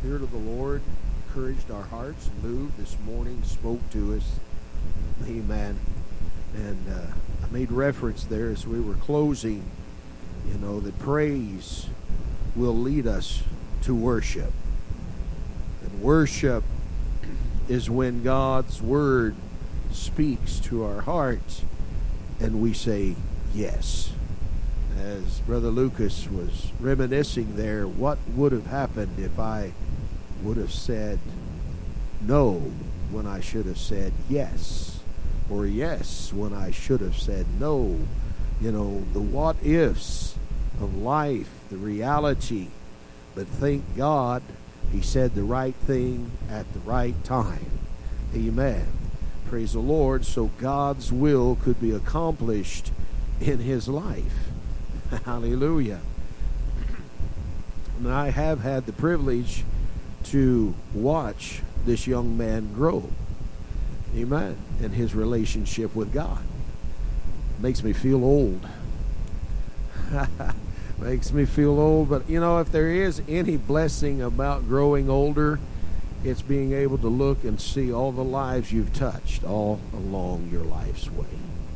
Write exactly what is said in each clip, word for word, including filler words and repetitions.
Spirit of the Lord encouraged our hearts, moved this morning, spoke to us. Amen. And uh, I made reference there as we were closing, you know, that praise will lead us to worship. And worship is when God's Word speaks to our hearts and we say yes. As Brother Lucas was reminiscing there, what would have happened if I would have said no when I should have said yes, or yes when I should have said no? You know, the what ifs of life, the reality. But thank God he said the right thing at the right time. Amen. Praise the Lord. So God's will could be accomplished in his life. Hallelujah. And I have had the privilege to watch this young man grow. Amen. In his relationship with God. Makes me feel old. Makes me feel old. But, you know, if there is any blessing about growing older, it's being able to look and see all the lives you've touched all along your life's way.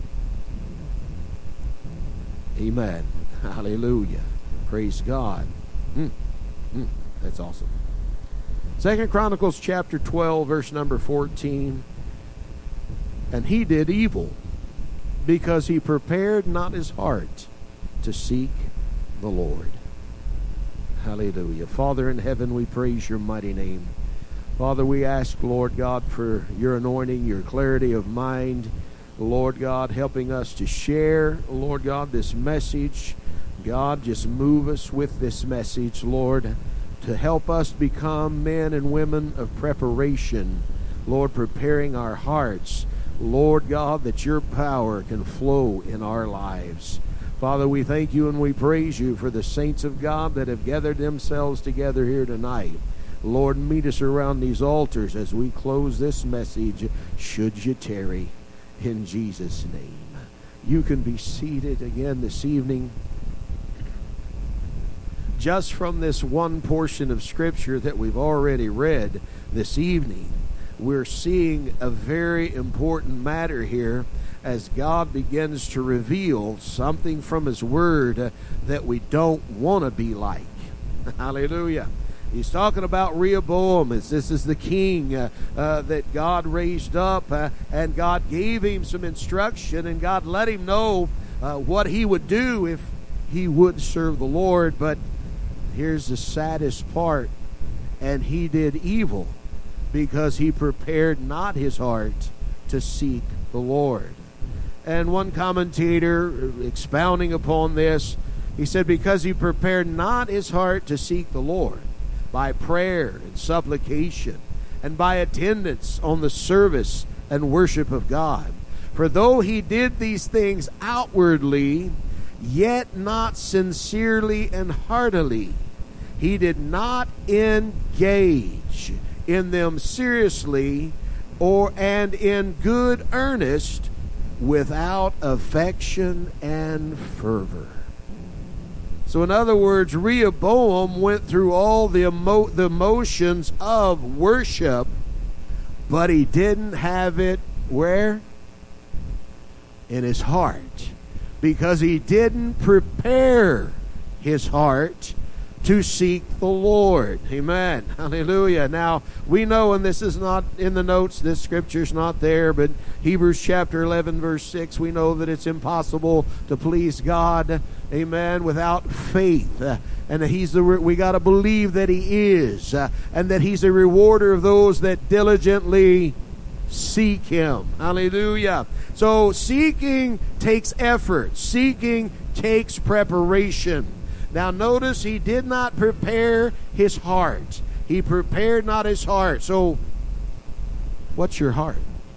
Amen. Hallelujah. Praise God. Mm. Mm. That's awesome. Second Chronicles chapter twelve, verse number fourteen. And he did evil because he prepared not his heart to seek the Lord. Hallelujah. Father in heaven, we praise your mighty name. Father, we ask, Lord God, for your anointing, your clarity of mind. Lord God, helping us to share, Lord God, this message. God, just move us with this message, Lord, to help us become men and women of preparation. Lord, preparing our hearts, Lord God, that your power can flow in our lives. Father, we thank you and we praise you for the saints of God that have gathered themselves together here tonight. Lord, meet us around these altars as we close this message, should you tarry, in Jesus' name. You can be seated again this evening. Just from this one portion of Scripture that we've already read this evening, we're seeing a very important matter here as God begins to reveal something from his Word uh, that we don't want to be like. Hallelujah. He's talking about Rehoboam. As this is the king uh, uh, that God raised up, uh, and God gave him some instruction, and God let him know uh, what he would do if he would serve the Lord. But here's the saddest part. And he did evil because he prepared not his heart to seek the Lord. And one commentator expounding upon this, he said, because he prepared not his heart to seek the Lord by prayer and supplication and by attendance on the service and worship of God. For though he did these things outwardly, yet not sincerely and heartily, he did not engage in them seriously or and in good earnest, without affection and fervor. So in other words, Rehoboam went through all the, emo- the emotions of worship, but he didn't have it where? In his heart. Because he didn't prepare his heart to seek the Lord. Amen. Hallelujah. Now, we know, and this is not in the notes, this scripture's not there, but Hebrews chapter eleven, verse six, we know that it's impossible to please God, amen, without faith. Uh, and he's the, we got to believe that he is, uh, and that he's a rewarder of those that diligently seek him. Hallelujah. So seeking takes effort. Seeking takes preparation. Now notice he did not prepare his heart. He prepared not his heart. So what's your heart?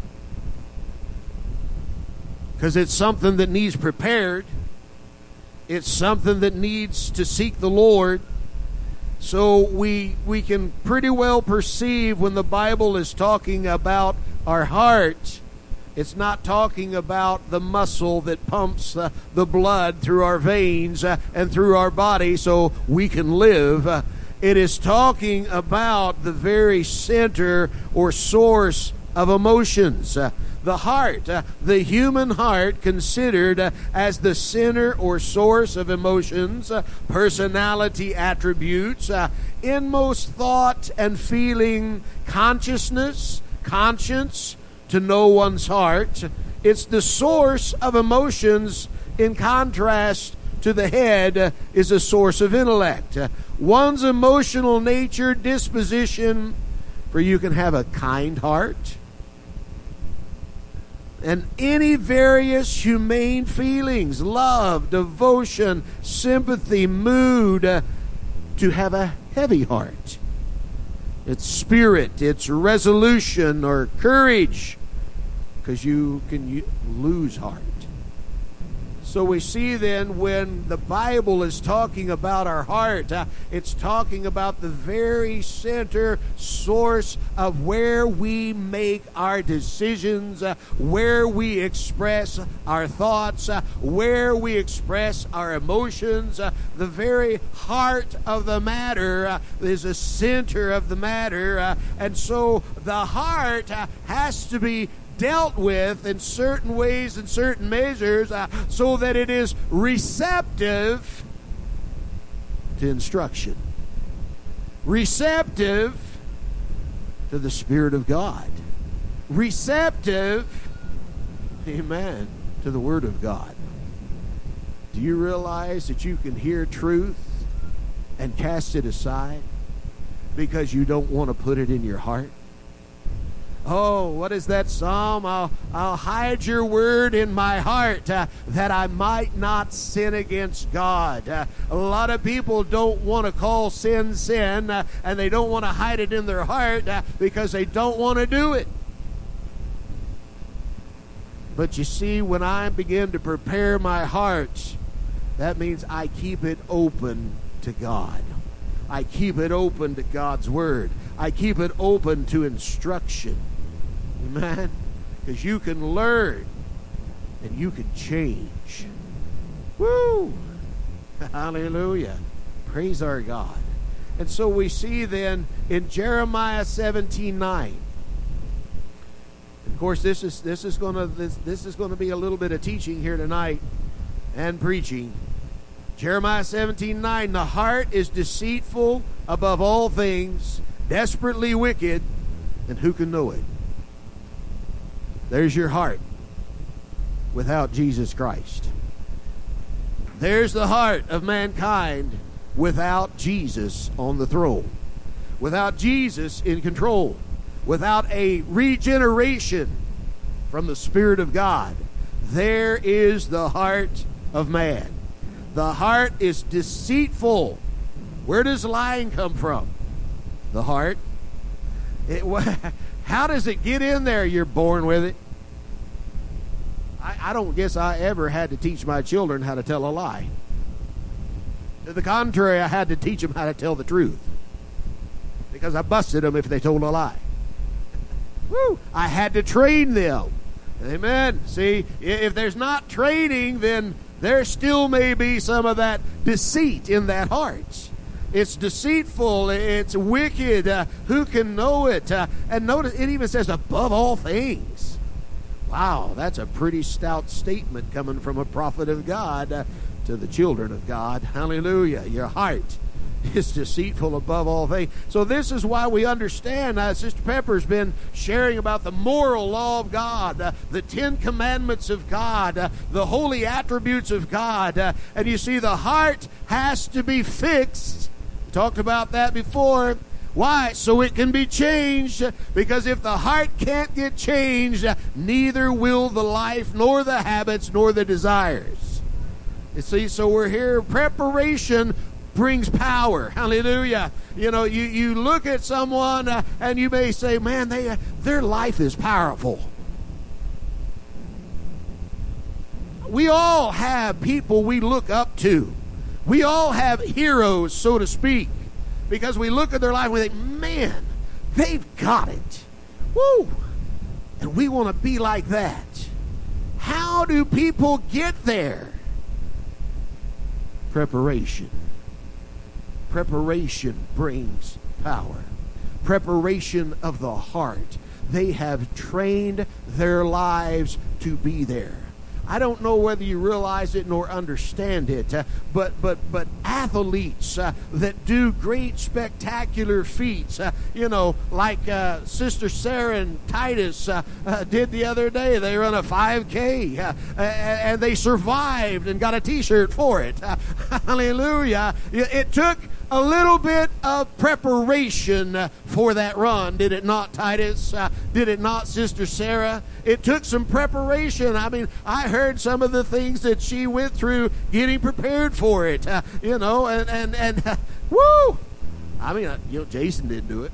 Because it's something that needs prepared. It's something that needs to seek the Lord. So we we can pretty well perceive when the Bible is talking about our heart, it's not talking about the muscle that pumps uh, the blood through our veins uh, and through our body so we can live. Uh, It is talking about the very center or source of emotions. Uh, the heart, uh, the human heart, considered uh, as the center or source of emotions, uh, personality attributes, uh, inmost thought and feeling, consciousness, conscience, to know one's heart. It's the source of emotions. In contrast to the head uh, is a source of intellect. Uh, one's emotional nature, disposition, for you can have a kind heart, and any various humane feelings, love, devotion, sympathy, mood, uh, to have a heavy heart. It's spirit, it's resolution or courage, because you can lose heart. So we see then when the Bible is talking about our heart, uh, it's talking about the very center source of where we make our decisions, uh, where we express our thoughts, uh, where we express our emotions. Uh, the very heart of the matter uh, is the center of the matter. Uh, and so the heart uh, has to be dealt with in certain ways and certain measures uh, so that it is receptive to instruction, receptive to the Spirit of God, receptive, amen, to the Word of God. Do you realize that you can hear truth and cast it aside because you don't want to put it in your heart? Oh, what is that psalm? I'll, I'll hide your word in my heart uh, that I might not sin against God. Uh, a lot of people don't want to call sin sin, uh, and they don't want to hide it in their heart uh, because they don't want to do it. But you see, when I begin to prepare my heart, that means I keep it open to God. I keep it open to God's Word. I keep it open to instruction. Amen? Because you can learn and you can change. Woo! Hallelujah. Praise our God. And so we see then in Jeremiah seventeen nine. Of course, this is this is going to this, this is going to be a little bit of teaching here tonight and preaching. Jeremiah seventeen nine, the heart is deceitful above all things, desperately wicked, and who can know it? There's your heart without Jesus Christ. There's the heart of mankind without Jesus on the throne, without Jesus in control, without a regeneration from the Spirit of God. There is the heart of man. The heart is deceitful. Where does lying come from? The heart. It, how does it get in there? You're born with it. I, I don't guess I ever had to teach my children how to tell a lie. To the contrary, I had to teach them how to tell the truth, because I busted them if they told a lie. Woo! I had to train them. Amen. See, if there's not training, then there still may be some of that deceit in that heart. It's deceitful. It's wicked. Uh, who can know it? Uh, and notice it even says above all things. Wow, that's a pretty stout statement coming from a prophet of God uh, to the children of God. Hallelujah. Your heart is deceitful above all things. So this is why we understand, uh, Sister Pepper's been sharing about the moral law of God, uh, the Ten Commandments of God, uh, the holy attributes of God. Uh, and you see, the heart has to be fixed. We talked about that before. Why? So it can be changed. Because if the heart can't get changed, uh, neither will the life, nor the habits, nor the desires. You see, so we're here. Preparation brings power. Hallelujah. You know, you, you look at someone uh, and you may say, man, they uh, their life is powerful. We all have people we look up to. We all have heroes, so to speak, because we look at their life and we think, man, they've got it. Woo! And we want to be like that. How do people get there? Preparation. Preparation brings power. Preparation of the heart. They have trained their lives to be there. I don't know whether you realize it nor understand it, uh, but but but athletes uh, that do great spectacular feats, uh, you know, like uh, Sister Sarah and Titus uh, uh, did the other day. They run a five K, uh, and they survived and got a T-shirt for it. Uh, hallelujah! It took a little bit of preparation uh, for that run, did it not, Titus? Uh, did it not, Sister Sarah? It took some preparation. I mean, I heard some of the things that she went through getting prepared for it, uh, you know, and, and, and uh, woo! I mean, uh, you know, Jason didn't do it.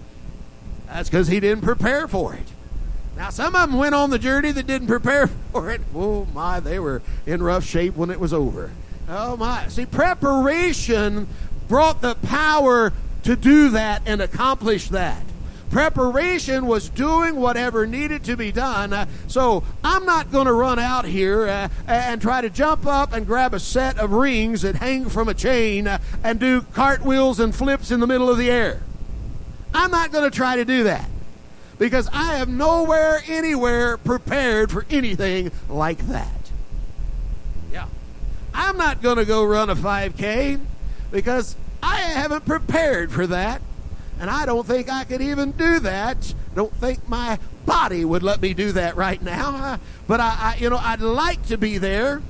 That's because he didn't prepare for it. Now, some of them went on the journey that didn't prepare for it. Oh, my, they were in rough shape when it was over. Oh, my. See, preparation brought the power to do that and accomplish that. Preparation was doing whatever needed to be done. Uh, so I'm not going to run out here uh, and try to jump up and grab a set of rings that hang from a chain uh, and do cartwheels and flips in the middle of the air. I'm not going to try to do that because I am nowhere, anywhere prepared for anything like that. Yeah. I'm not going to go run a five K because I haven't prepared for that. And I don't think I could even do that. Don't think my body would let me do that right now. But I, I, you know, I'd like to be there.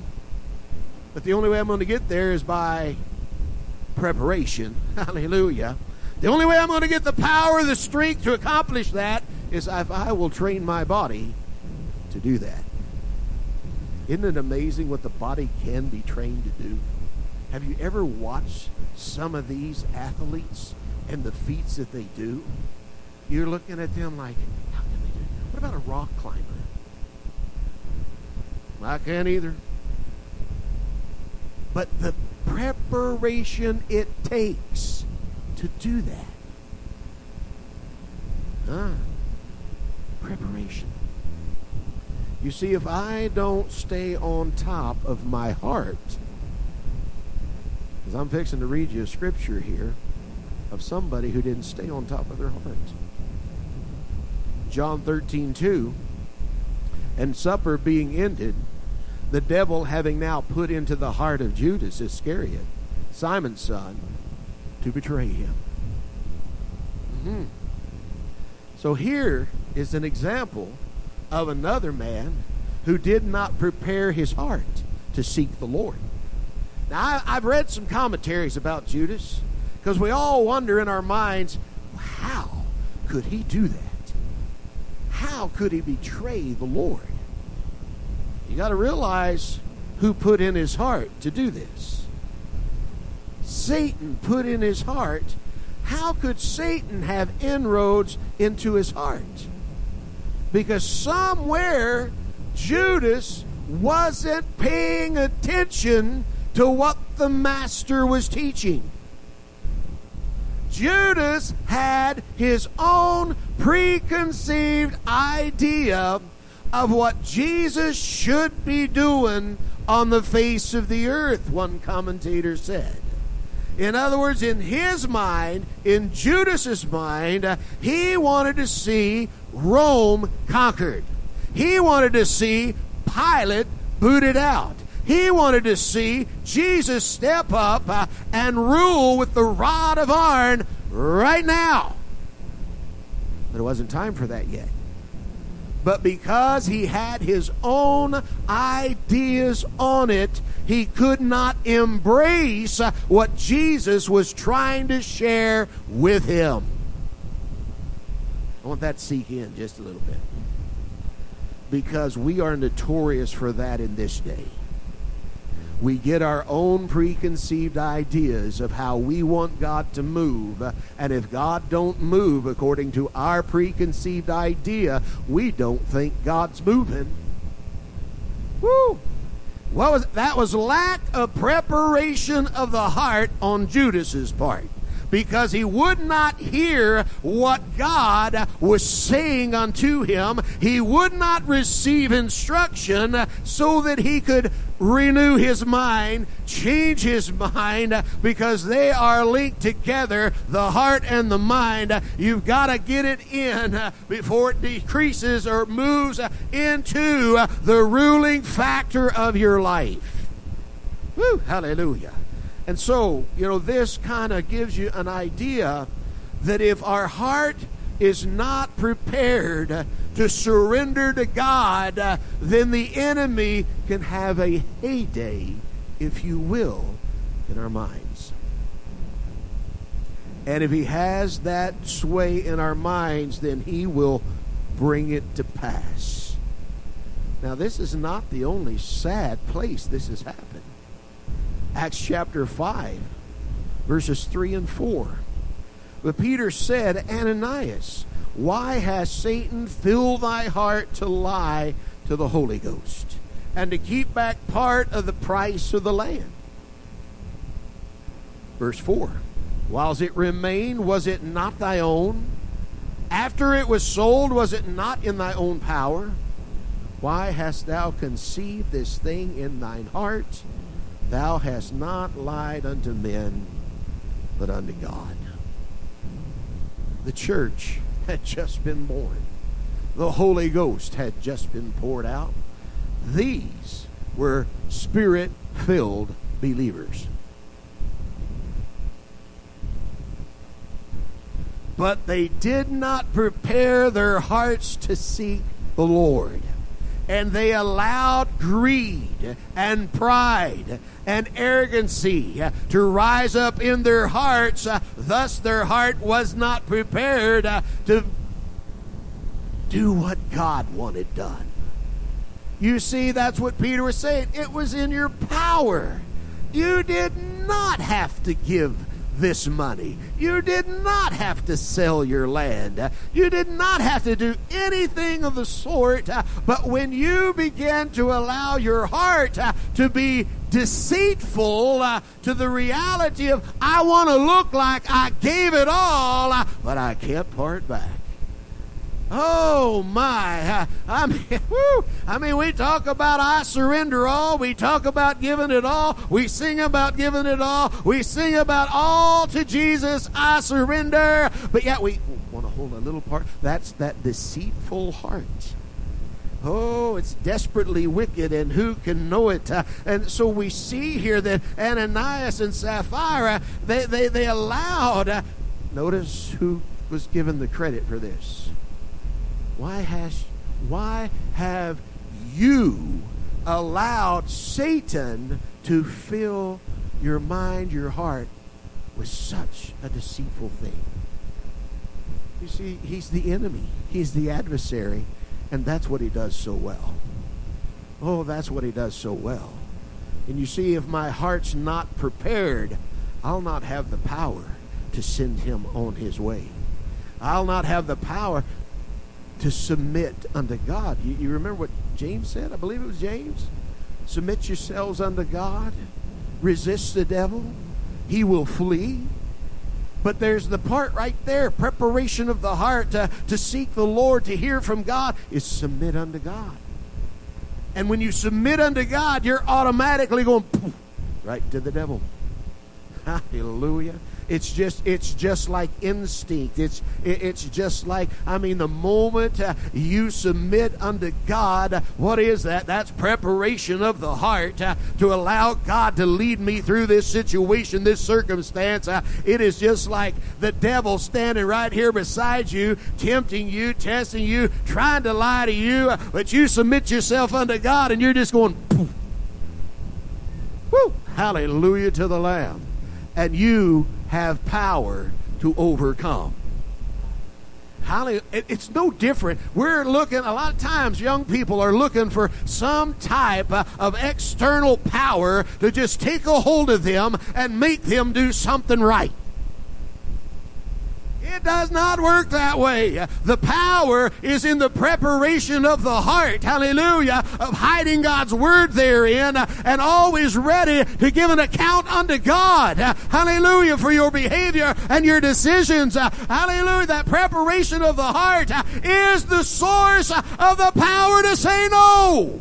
But the only way I'm going to get there is by preparation. Hallelujah. The only way I'm going to get the power, the strength to accomplish that is if I will train my body to do that. Isn't it amazing what the body can be trained to do? Have you ever watched some of these athletes and the feats that they do? You're looking at them like, how can they do it? What about a rock climber? I can't either. But the preparation it takes to do that. Ah, preparation. You see, if I don't stay on top of my heart, because I'm fixing to read you a scripture here of somebody who didn't stay on top of their heart. John thirteen two, and supper being ended, the devil having now put into the heart of Judas Iscariot, Simon's son, to betray him. Mm-hmm. So here is an example of another man who did not prepare his heart to seek the Lord. Now, I, I've read some commentaries about Judas, because we all wonder in our minds, how could he do that? How could he betray the Lord? You got to realize who put in his heart to do this. Satan put in his heart. How could Satan have inroads into his heart? Because somewhere Judas wasn't paying attention to what the master was teaching. Judas had his own preconceived idea of what Jesus should be doing on the face of the earth, one commentator said. In other words, in his mind, in Judas's mind, uh, he wanted to see Rome conquered. He wanted to see Pilate booted out. He wanted to see Jesus step up uh, and rule with the rod of iron right now. But it wasn't time for that yet. But because he had his own ideas on it, he could not embrace uh, what Jesus was trying to share with him. I want that to sink in just a little bit. Because we are notorious for that in this day. We get our own preconceived ideas of how we want God to move. And if God don't move according to our preconceived idea, we don't think God's moving. Woo! What was that? Was lack of preparation of the heart on Judas's part. Because he would not hear what God was saying unto him, he would not receive instruction so that he could renew his mind, change his mind, because they are linked together, the heart and the mind. You've got to get it in before it decreases or moves into the ruling factor of your life. Woo, hallelujah. And so, you know, this kind of gives you an idea that if our heart is not prepared to surrender to God, uh, then the enemy can have a heyday, if you will, in our minds. And if he has that sway in our minds, then he will bring it to pass. Now, this is not the only sad place this has happened. Acts chapter five, verses three and four. But Peter said, Ananias, why has Satan filled thy heart to lie to the Holy Ghost, and to keep back part of the price of the land? Verse four. Whiles it remained, was it not thy own? After it was sold, was it not in thy own power? Why hast thou conceived this thing in thine heart? Thou hast not lied unto men, but unto God. The church had just been born. The Holy Ghost had just been poured out. These were Spirit-filled believers. But they did not prepare their hearts to seek the Lord. And they allowed greed and pride and arrogancy to rise up in their hearts. Thus their heart was not prepared to do what God wanted done. You see, that's what Peter was saying. It was in your power. You did not have to give this money. You did not have to sell your land. You did not have to do anything of the sort. But when you began to allow your heart to be deceitful to the reality of, I want to look like I gave it all, but I kept part back. Oh my! I mean, woo, I mean, we talk about I surrender all. We talk about giving it all. We sing about giving it all. We sing about all to Jesus I surrender. But yet we want to hold a little part. That's that deceitful heart. Oh, it's desperately wicked, and who can know it? Uh, and so we see here that Ananias and Sapphira, they they, they allowed. Uh, notice who was given the credit for this. Why has, why have you allowed Satan to fill your mind, your heart, with such a deceitful thing? You see, he's the enemy. He's the adversary, and that's what he does so well. Oh, that's what he does so well. And you see, if my heart's not prepared, I'll not have the power to send him on his way. I'll not have the power to submit unto God. You, you remember what James said? I believe it was James. Submit yourselves unto God. Resist the devil. He will flee. But there's the part right there, preparation of the heart to, to seek the Lord, to hear from God, is submit unto God. And when you submit unto God, you're automatically going poof, right to the devil. Hallelujah. It's just it's just like instinct. It's it's just like, I mean, the moment uh, you submit unto God, what is that? That's preparation of the heart uh, to allow God to lead me through this situation, this circumstance. Uh, it is just like the devil standing right here beside you, tempting you, testing you, trying to lie to you, uh, but you submit yourself unto God, and you're just going, poof. Woo! Hallelujah to the Lamb. And you have power to overcome. Hallelujah. It's no different. We're looking, a lot of times young people are looking for some type of external power to just take a hold of them and make them do something right. It It does not work that way. The power is in the preparation of the heart, hallelujah, of hiding God's word therein and always ready to give an account unto God, hallelujah, for your behavior and your decisions. Hallelujah. That preparation of the heart is the source of the power to say no.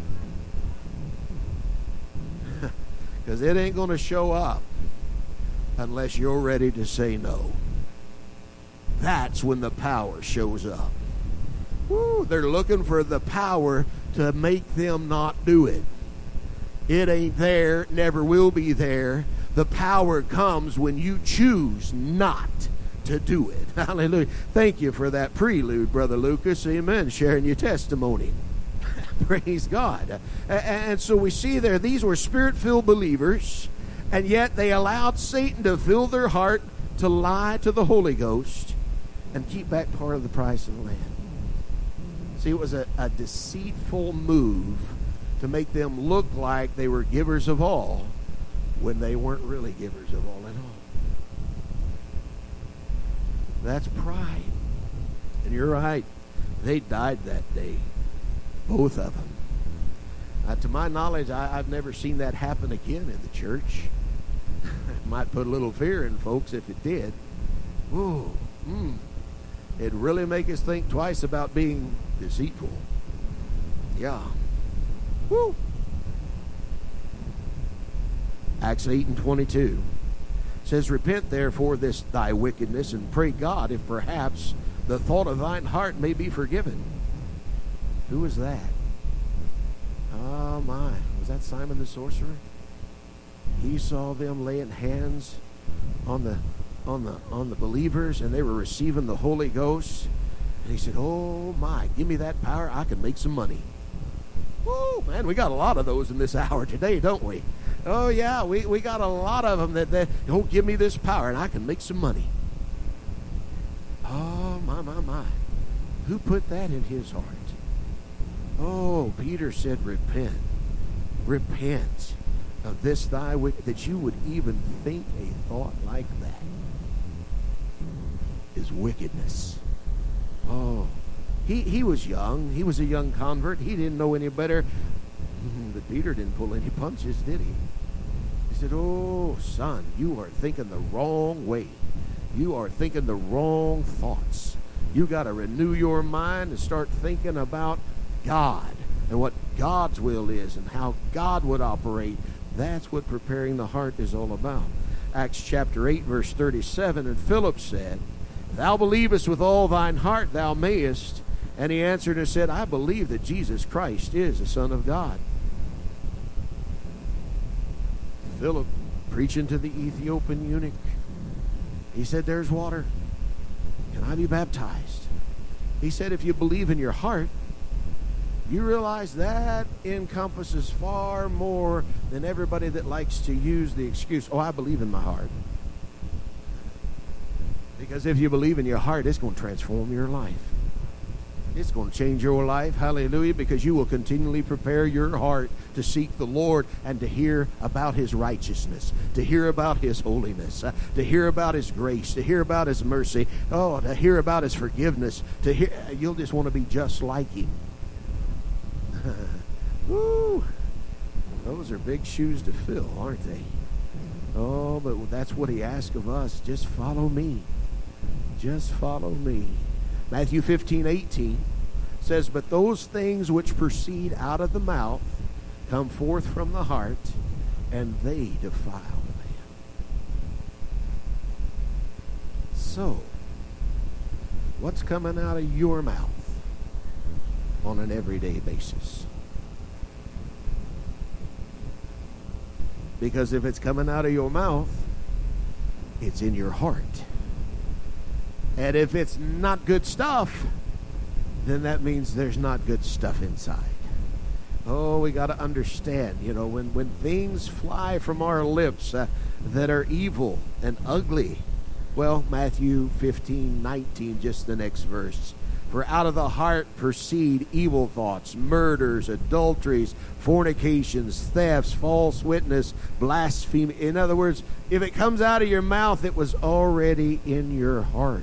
Because it ain't going to show up unless you're ready to say no. That's when the power shows up. Woo, they're looking for the power to make them not do it. It ain't there, never will be there. The power comes when you choose not to do it. Hallelujah. Thank you for that prelude, Brother Lucas. Amen. Sharing your testimony. Praise God. And so we see there, these were spirit-filled believers, and yet they allowed Satan to fill their heart to lie to the Holy Ghost and keep back part of the price of the land. See, it was a, a deceitful move to make them look like they were givers of all when they weren't really givers of all at all. That's pride. And you're right. They died that day. Both of them. Uh, to my knowledge, I, I've never seen that happen again in the church. It might put a little fear in folks if it did. Ooh, mm. It'd really make us think twice about being deceitful. Yeah. Woo. Acts eight and twenty-two says, Repent therefore this thy wickedness, and pray God, if perhaps the thought of thine heart may be forgiven. Who was that? Oh my, was that Simon the sorcerer? He saw them laying hands on the on the on the believers, and they were receiving the Holy Ghost. And he said, oh my, give me that power, I can make some money. Woo, man, we got a lot of those in this hour today, don't we? Oh yeah, we, we got a lot of them that, that, oh, give me this power and I can make some money. Oh my, my, my. Who put that in his heart? Oh, Peter said, repent. Repent of this thy wicked, that you would even think a thought like that is wickedness. Oh, he, he was young. He was a young convert. He didn't know any better. But Peter didn't pull any punches, did he? He said, oh, son, you are thinking the wrong way. You are thinking the wrong thoughts. You got to renew your mind and start thinking about God and what God's will is and how God would operate. That's what preparing the heart is all about. Acts chapter eight, verse thirty-seven, and Philip said, Thou believest with all thine heart, thou mayest. And he answered and said, I believe that Jesus Christ is the Son of God. Philip, preaching to the Ethiopian eunuch, he said, there's water. Can I be baptized? He said, if you believe in your heart, you realize that encompasses far more than everybody that likes to use the excuse, oh, I believe in my heart. Because if you believe in your heart, it's going to transform your life. It's going to change your life, hallelujah, because you will continually prepare your heart to seek the Lord and to hear about His righteousness, to hear about His holiness, uh, to hear about His grace, to hear about His mercy, oh, to hear about His forgiveness. To hear, you'll just want to be just like Him. Woo! Those are big shoes to fill, aren't they? Oh, but that's what He asks of us. Just follow me. Just follow me. Matthew fifteen, eighteen says, But those things which proceed out of the mouth come forth from the heart, and they defile a man. So, what's coming out of your mouth on an everyday basis? Because if it's coming out of your mouth, it's in your heart. And if it's not good stuff, then that means there's not good stuff inside. Oh, we got to understand, you know, when, when things fly from our lips uh, that are evil and ugly, well, Matthew fifteen, nineteen, just the next verse, For out of the heart proceed evil thoughts, murders, adulteries, fornications, thefts, false witness, blasphemy. In other words, if it comes out of your mouth, it was already in your heart.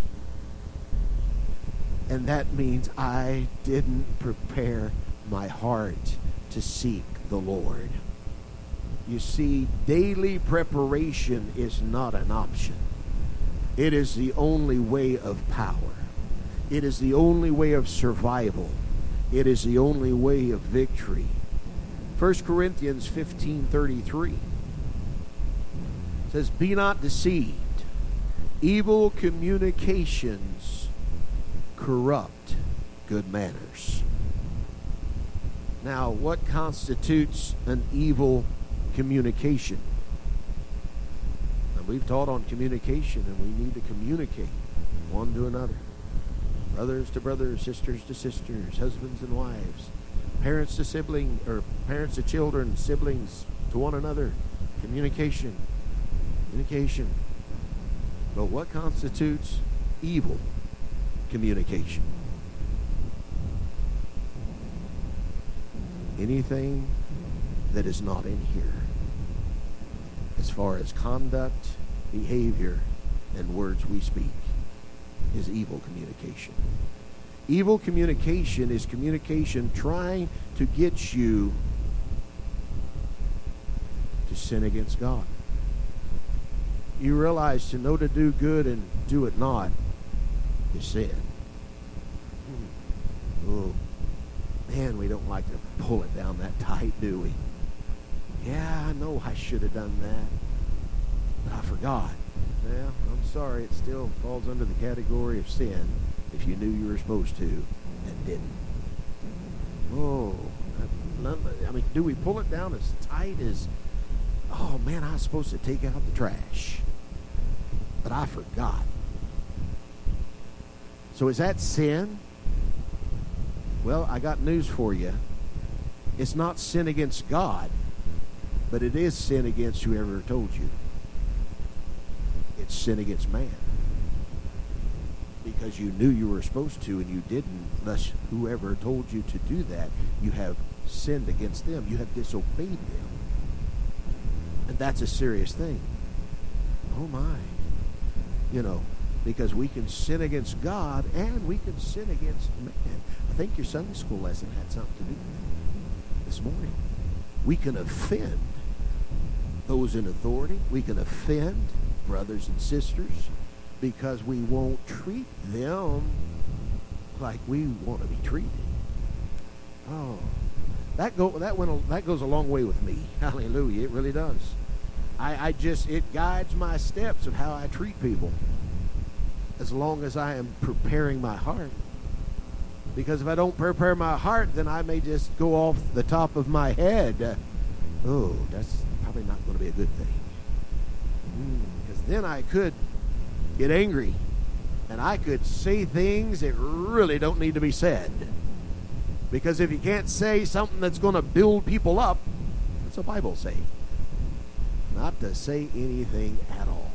And that means I didn't prepare my heart to seek the Lord. You see, daily preparation is not an option. It is the only way of power. It is the only way of survival. It is the only way of victory. First Corinthians fifteen thirty-three says, "Be not deceived. Evil communications corrupt good manners." Now, what constitutes an evil communication? And we've taught on communication, and we need to communicate one to another. Brothers to brothers, sisters to sisters, husbands and wives, parents to siblings, or parents to children, siblings to one another. Communication. Communication. But what constitutes evil communication? Anything that is not in here, as far as conduct, behavior, and words we speak, is evil communication. Evil communication is communication trying to get you to sin against God. You realize to know to do good and do it not is sin. Oh, man, we don't like to pull it down that tight, do we? Yeah, I know I should have done that, but I forgot. Well, I'm sorry, it still falls under the category of sin if you knew you were supposed to and didn't. Oh, I mean, do we pull it down as tight as, oh man, I was supposed to take out the trash, but I forgot. So is that sin? Well, I got news for you. It's not sin against God, but it is sin against whoever told you. It's sin against man. Because you knew you were supposed to and you didn't, thus whoever told you to do that, you have sinned against them. You have disobeyed them. And that's a serious thing. Oh my. You know, because we can sin against God and we can sin against man. I think your Sunday school lesson had something to do with that this morning. We can offend those in authority. We can offend brothers and sisters because we won't treat them like we want to be treated. Oh, that go that went that goes a long way with me. Hallelujah, it really does. I, I just it guides my steps of how I treat people, as long as I am preparing my heart. Because if I don't prepare my heart, then I may just go off the top of my head. Uh, oh, that's probably not going to be a good thing. Because mm, then I could get angry, and I could say things that really don't need to be said. Because if you can't say something that's going to build people up, what's the Bible say? Not to say anything at all.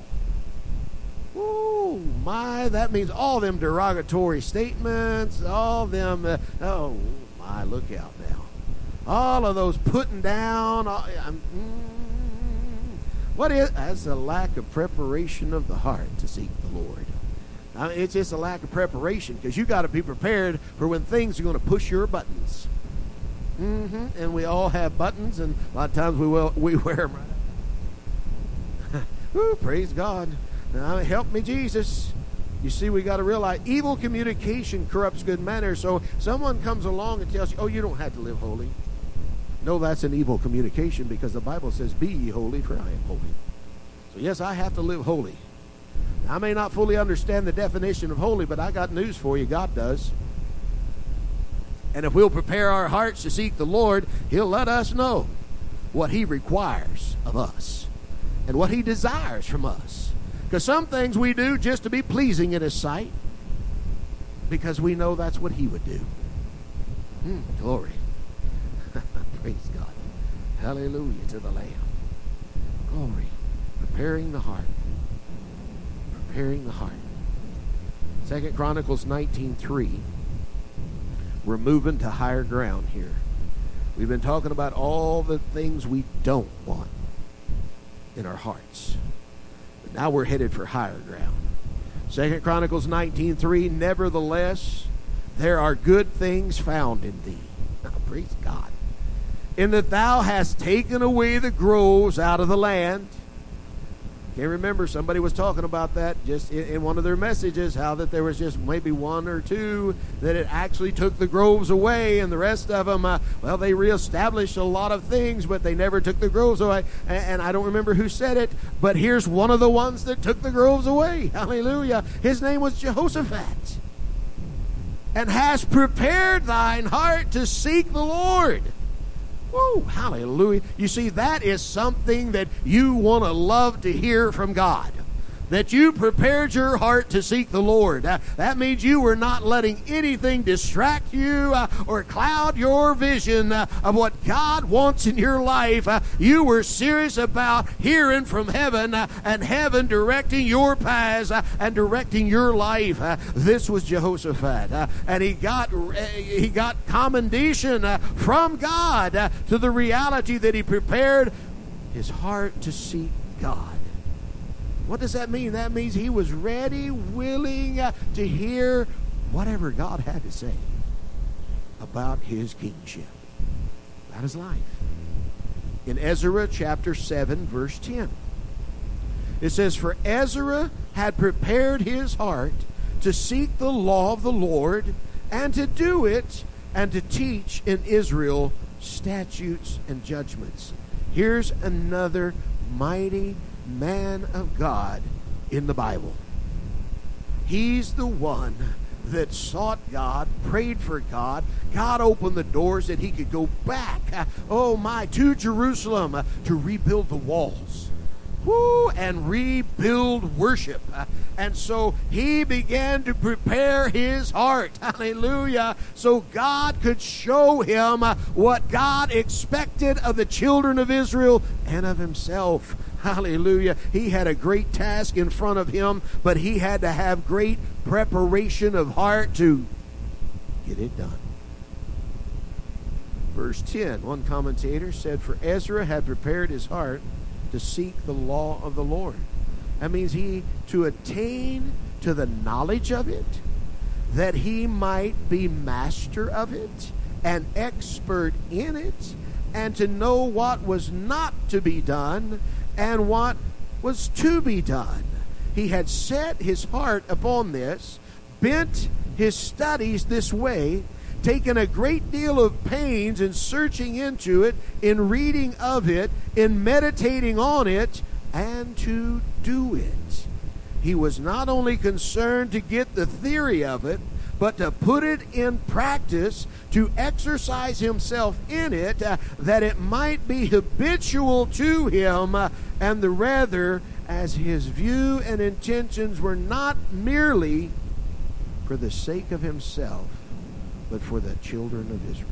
Oh my, that means all them derogatory statements, all them, uh, oh my, look out now. All of those putting down, all, um, mm, what is, that's a lack of preparation of the heart to seek the Lord. I mean, it's just a lack of preparation, because you got to be prepared for when things are going to push your buttons. Mm-hmm. And we all have buttons, and a lot of times we will we wear them right out. Ooh, praise God. Now, help me, Jesus. You see, we got to realize evil communication corrupts good manners. So someone comes along and tells you, oh, you don't have to live holy. No, that's an evil communication, because the Bible says, be ye holy, for I am holy. So yes, I have to live holy. I may not fully understand the definition of holy, but I got news for you. God does. And if we'll prepare our hearts to seek the Lord, He'll let us know what He requires of us and what He desires from us. Because some things we do just to be pleasing in His sight, because we know that's what He would do. Mm, glory. Praise God. Hallelujah to the Lamb. Glory. Preparing the heart. Preparing the heart. Second Chronicles nineteen three. We're moving to higher ground here. We've been talking about all the things we don't want in our hearts. But now we're headed for higher ground. Second Chronicles nineteen three, nevertheless, there are good things found in thee. Oh, praise God. In that thou hast taken away the groves out of the land. Can't remember, somebody was talking about that just in, in one of their messages, how that there was just maybe one or two that it actually took the groves away, and the rest of them, uh, well, they reestablished a lot of things, but they never took the groves away. And, and I don't remember who said it, but here's one of the ones that took the groves away. Hallelujah. His name was Jehoshaphat. And hast prepared thine heart to seek the Lord. Whoa, hallelujah. You see, that is something that you want to love to hear from God. That you prepared your heart to seek the Lord. Uh, that means you were not letting anything distract you uh, or cloud your vision uh, of what God wants in your life. Uh, you were serious about hearing from heaven uh, and heaven directing your paths uh, and directing your life. Uh, this was Jehoshaphat. Uh, and he got, uh, he got commendation uh, from God uh, to the reality that he prepared his heart to seek God. What does that mean? That means he was ready, willing uh, to hear whatever God had to say about his kingship, about his life. In Ezra chapter seven, verse ten, it says, For Ezra had prepared his heart to seek the law of the Lord and to do it and to teach in Israel statutes and judgments. Here's another mighty man of God in the Bible. He's the one that sought God, prayed for God. God opened the doors that he could go back, uh, oh my, to Jerusalem uh, to rebuild the walls. Woo, and rebuild worship. Uh, and so he began to prepare his heart. Hallelujah. So God could show him uh, what God expected of the children of Israel and of himself. Hallelujah. He had a great task in front of him, but he had to have great preparation of heart to get it done. Verse ten, one commentator said, For Ezra had prepared his heart to seek the law of the Lord. That means he to attain to the knowledge of it, that he might be master of it, and expert in it, and to know what was not to be done, and what was to be done. He had set his heart upon this, bent his studies this way, taken a great deal of pains in searching into it, in reading of it, in meditating on it, and to do it. He was not only concerned to get the theory of it, but to put it in practice, to exercise himself in it, uh, that it might be habitual to him, uh, and the rather as his view and intentions were not merely for the sake of himself, but for the children of Israel.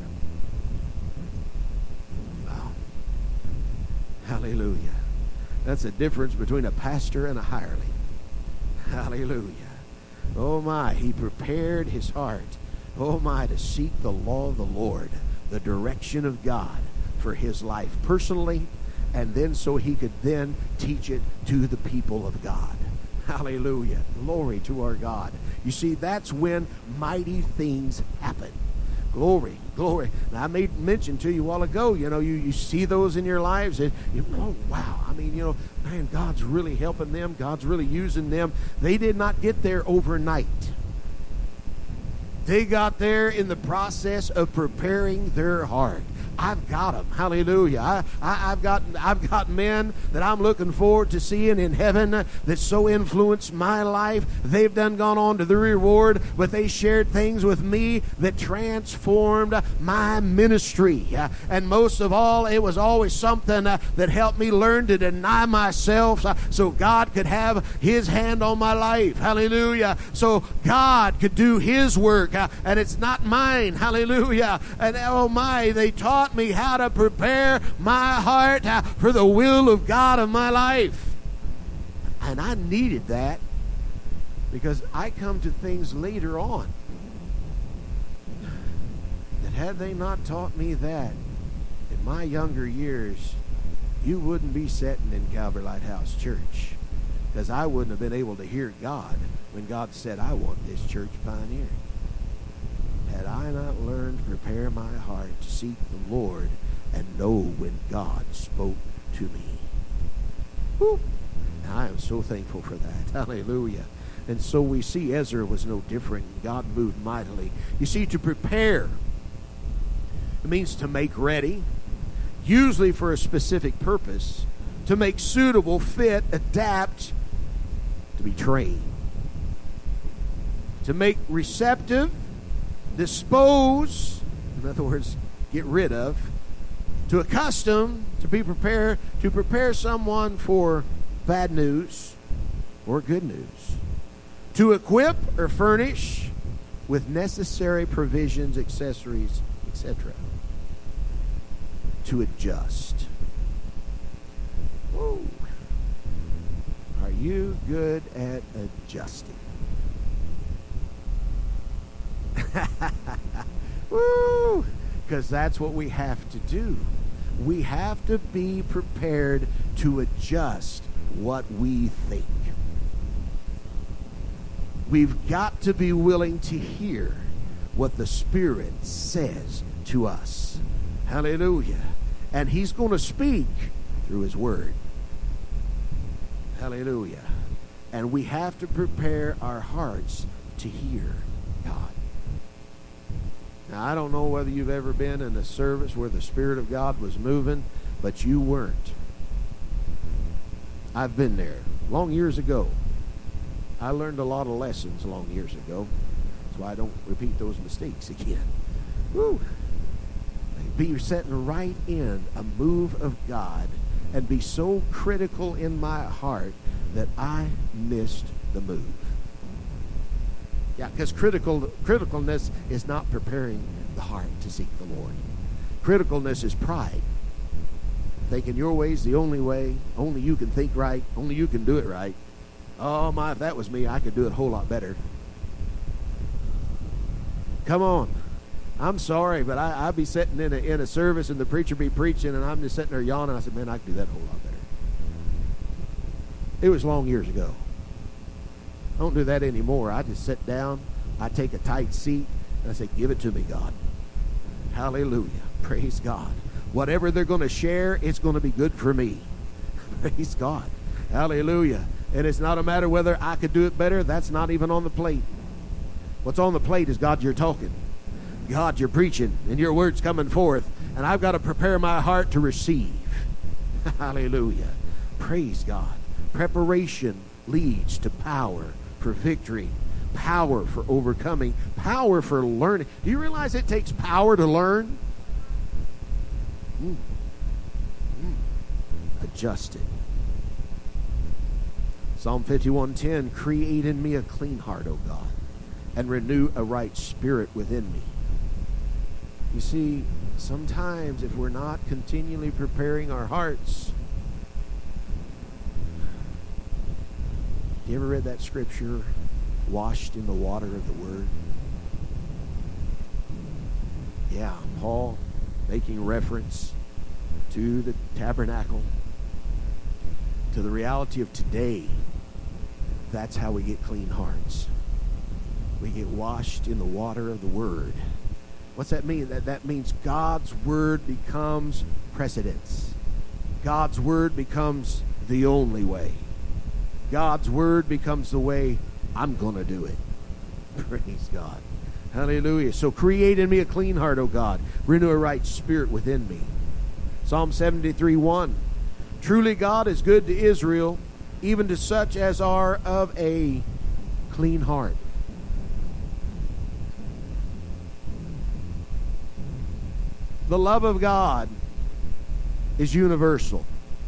Wow. Hallelujah. That's the difference between a pastor and a hireling. Hallelujah. Oh my, he prepared his heart, oh my, to seek the law of the Lord, the direction of God for his life personally, and then so he could then teach it to the people of God. Hallelujah. Glory to our God. You see, that's when mighty things happen. Glory, glory. Now, I made mention to you a while ago, you know, you, you see those in your lives, and you oh, wow. I mean, you know, man, God's really helping them. God's really using them. They did not get there overnight. They got there in the process of preparing their heart. I've got them. Hallelujah. I, I, I've got I've got men that I'm looking forward to seeing in heaven that so influenced my life. They've done gone on to the reward, but they shared things with me that transformed my ministry. Uh, and most of all, it was always something uh, that helped me learn to deny myself uh, so God could have his hand on my life. Hallelujah. So God could do his work, uh, and it's not mine. Hallelujah. And oh my, they taught me how to prepare my heart uh, for the will of God of my life. And I needed that Because I come to things later on that had they not taught me that in my younger years, you wouldn't be sitting in Calvary Lighthouse Church, because I wouldn't have been able to hear God when God said, I want this church pioneered. Had I not learned to prepare my heart to seek the Lord and know when God spoke to me. Woo. And I am so thankful for that. Hallelujah. And so we see Ezra was no different. God moved mightily. You see, to prepare, it means to make ready, usually for a specific purpose, to make suitable, fit, adapt, to be trained. To make receptive, dispose, in other words, get rid of, to accustom, to be prepared, to prepare someone for bad news or good news, to equip or furnish with necessary provisions, accessories, et cetera, to adjust. Whoa. Are you good at adjusting? Woo! Because that's what we have to do. We have to be prepared to adjust what we think. We've got to be willing to hear what the Spirit says to us. Hallelujah. And He's going to speak through His Word. Hallelujah. And we have to prepare our hearts to hear God. Now, I don't know whether you've ever been in a service where the Spirit of God was moving, but you weren't. I've been there long years ago. I learned a lot of lessons long years ago, so I don't repeat those mistakes again. Woo! Be sitting right in a move of God and be so critical in my heart that I missed the move. Yeah, because critical criticalness is not preparing the heart to seek the Lord. Criticalness is pride. Thinking your way's the only way, only you can think right, only you can do it right. Oh my, if that was me, I could do it a whole lot better. Come on. I'm sorry, but I, I'd be sitting in a, in a service and the preacher be preaching and I'm just sitting there yawning. I said, man, I could do that a whole lot better. It was long years ago. I don't do that anymore. I just sit down, I take a tight seat, and I say, give it to me, God. Hallelujah. Praise God. Whatever they're going to share, it's going to be good for me. Praise God. Hallelujah. And it's not a matter whether I could do it better. That's not even on the plate. What's on the plate is, God, you're talking. God, you're preaching, and your word's coming forth, and I've got to prepare my heart to receive. Hallelujah. Praise God. Preparation leads to power for victory, power for overcoming, power for learning. Do you realize it takes power to learn? Mm. Mm. Adjust it. Psalm fifty-one ten, create in me a clean heart, O God, and renew a right spirit within me. You see, sometimes if we're not continually preparing our hearts, you ever read that scripture, washed in the water of the Word? Yeah, Paul making reference to the tabernacle, to the reality of today. That's how we get clean hearts. We get washed in the water of the Word. What's that mean? That, that means God's Word becomes precedence. God's Word becomes the only way. God's Word becomes the way I'm going to do it. Praise God. Hallelujah. So create in me a clean heart, O God. Renew a right spirit within me. Psalm seventy-three one. Truly God is good to Israel, even to such as are of a clean heart. The love of God is universal.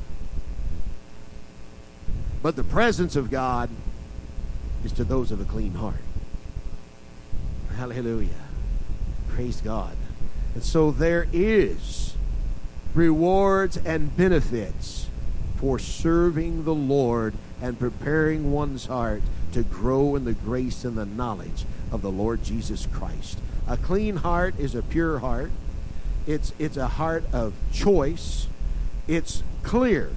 But the presence of God is to those of a clean heart. Hallelujah. Praise God. And so there is rewards and benefits for serving the Lord and preparing one's heart to grow in the grace and the knowledge of the Lord Jesus Christ. A clean heart is a pure heart. It's, it's a heart of choice. It's clear.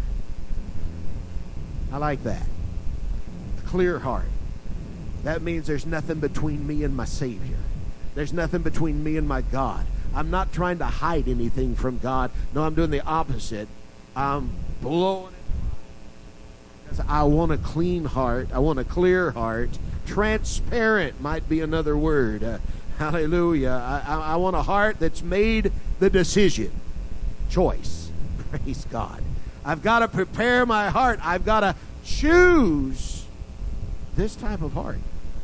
I like that. A clear heart. That means there's nothing between me and my Savior. There's nothing between me and my God. I'm not trying to hide anything from God. No, I'm doing the opposite. I'm blowing it. Because I want a clean heart. I want a clear heart. Transparent might be another word. Uh, hallelujah. I, I, I want a heart that's made the decision. Choice. Praise God. I've got to prepare my heart. I've got to choose this type of heart.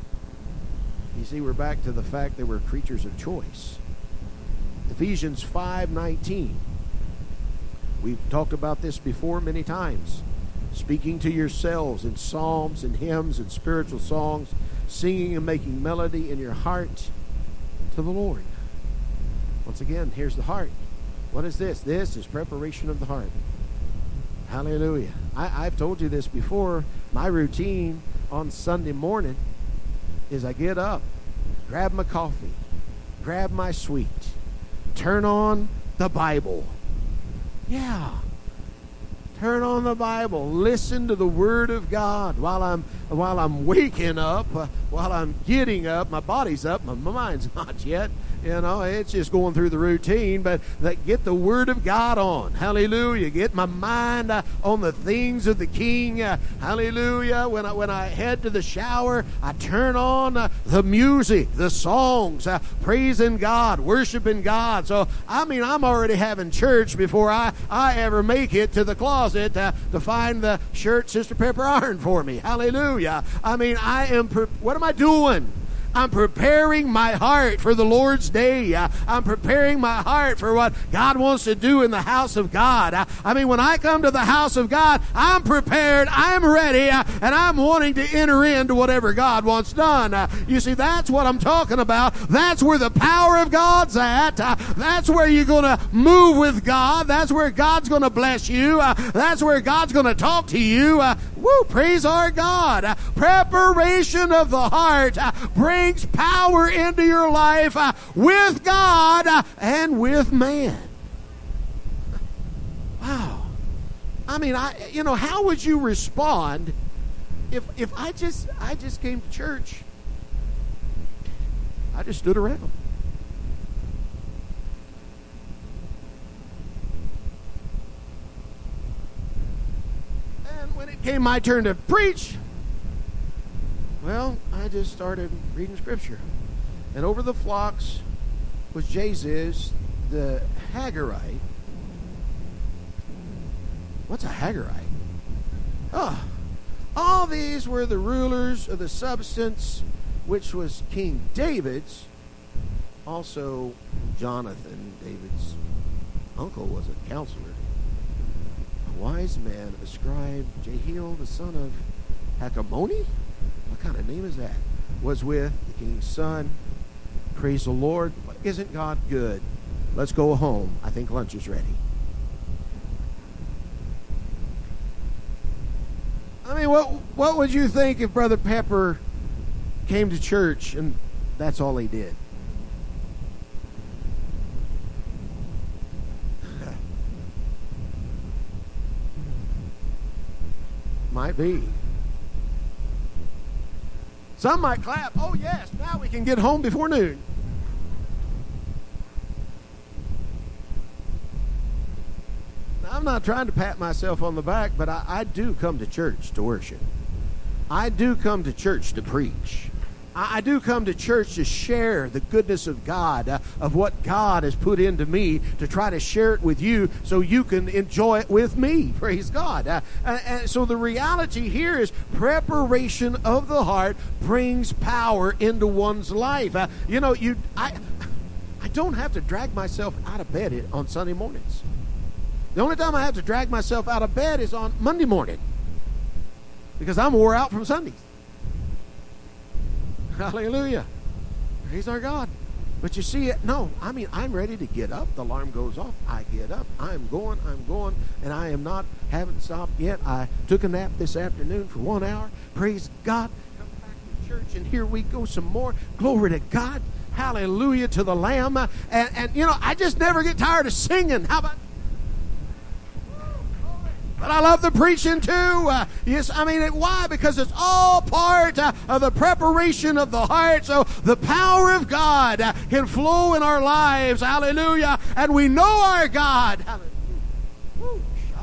You see, we're back to the fact that we're creatures of choice. Ephesians five nineteen. We've talked about this before many times. Speaking to yourselves in psalms and hymns and spiritual songs, singing and making melody in your heart to the Lord. Once again, here's the heart. What is this? This is preparation of the heart. Hallelujah. I, I've told you this before. My routine on Sunday morning is I get up, grab my coffee, grab my sweet, turn on the Bible. Yeah. Turn on the Bible. Listen to the Word of God while I'm while I'm waking up, uh, while I'm getting up. My body's up, my, my mind's not yet. You know, it's just going through the routine, but that get the Word of God on. Hallelujah. Get my mind uh, on the things of the King. Uh, hallelujah. When I, when I head to the shower, I turn on uh, the music, the songs, uh, praising God, worshiping God. So, I mean, I'm already having church before I, I ever make it to the closet uh, to find the shirt Sister Pepper ironed for me. Hallelujah. I mean, I am, pre- what am I doing? I'm preparing my heart for the Lord's day. Uh, I'm preparing my heart for what God wants to do in the house of God. Uh, I mean, when I come to the house of God, I'm prepared, I'm ready, uh, and I'm wanting to enter into whatever God wants done. Uh, you see, that's what I'm talking about. That's where the power of God's at. Uh, that's where you're going to move with God. That's where God's going to bless you. Uh, that's where God's going to talk to you. Uh, woo, praise our God. Uh, preparation of the heart uh, brings power into your life uh, with God uh, and with man. Wow. I mean, I you know, how would you respond if if I just I just came to church? I just stood around. And when it came my turn to preach, well, I just started reading Scripture. And over the flocks was Jaziz, the Hagarite. What's a Hagarite? Oh, all these were the rulers of the substance, which was King David's. Also, Jonathan, David's uncle, was a counselor. A wise man, a scribe, Jehiel, the son of Hackamoni? What kind of name is that? Was with the king's son. Praise the Lord. Isn't God good? Let's go home. I think lunch is ready. I mean, what what would you think if Brother Pepper came to church and that's all he did? Might be. Some might clap. Oh, yes, now we can get home before noon. Now, I'm not trying to pat myself on the back, but I, I do come to church to worship. I do come to church to preach. I, I do come to church to share the goodness of God, uh, of what God has put into me, to try to share it with you so you can enjoy it with me. Praise God. Uh, and, and so the reality here is preparation of the heart brings power into one's life. Uh, you know, you I, I don't have to drag myself out of bed on Sunday mornings. The only time I have to drag myself out of bed is on Monday morning, because I'm wore out from Sundays. Hallelujah. Praise our God. But you see it, no, I mean, I'm ready to get up. The alarm goes off. I get up. I'm going, I'm going, and I am not, haven't stopped yet. I took a nap this afternoon for one hour. Praise God. Come back church, and here we go some more. Glory to God. Hallelujah to the Lamb. And, and you know, I just never get tired of singing. How about... But I love the preaching too. Uh, yes, I mean, it, why? Because it's all part uh, of the preparation of the heart. So the power of God uh, can flow in our lives. Hallelujah. And we know our God. Hallelujah. Woo.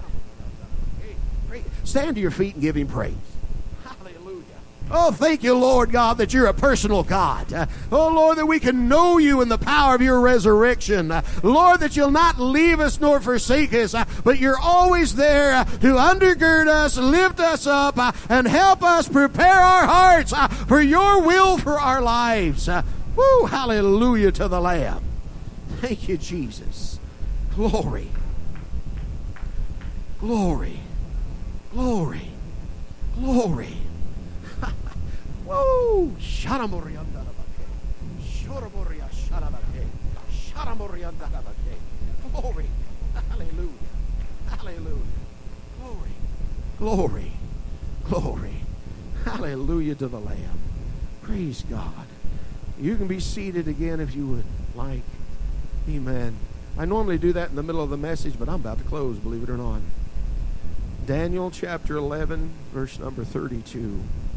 Stand to your feet and give Him praise. Hallelujah. Oh, thank you, Lord God, that you're a personal God. Uh, oh, Lord, that we can know you in the power of your resurrection. Uh, Lord, that you'll not leave us nor forsake us, uh, but you're always there uh, to undergird us, lift us up, uh, and help us prepare our hearts uh, for your will for our lives. Uh, woo, hallelujah to the Lamb. Thank you, Jesus. Glory. Glory. Glory. Glory. Whoa! Sharamoriandarabake. Shoramoria Sharabake. Sharamoriandarabake. Glory. Hallelujah. Hallelujah. Glory. Glory. Glory. Hallelujah to the Lamb. Praise God. You can be seated again if you would like. Amen. I normally do that in the middle of the message, but I'm about to close, believe it or not. Daniel chapter eleven, verse number thirty-two.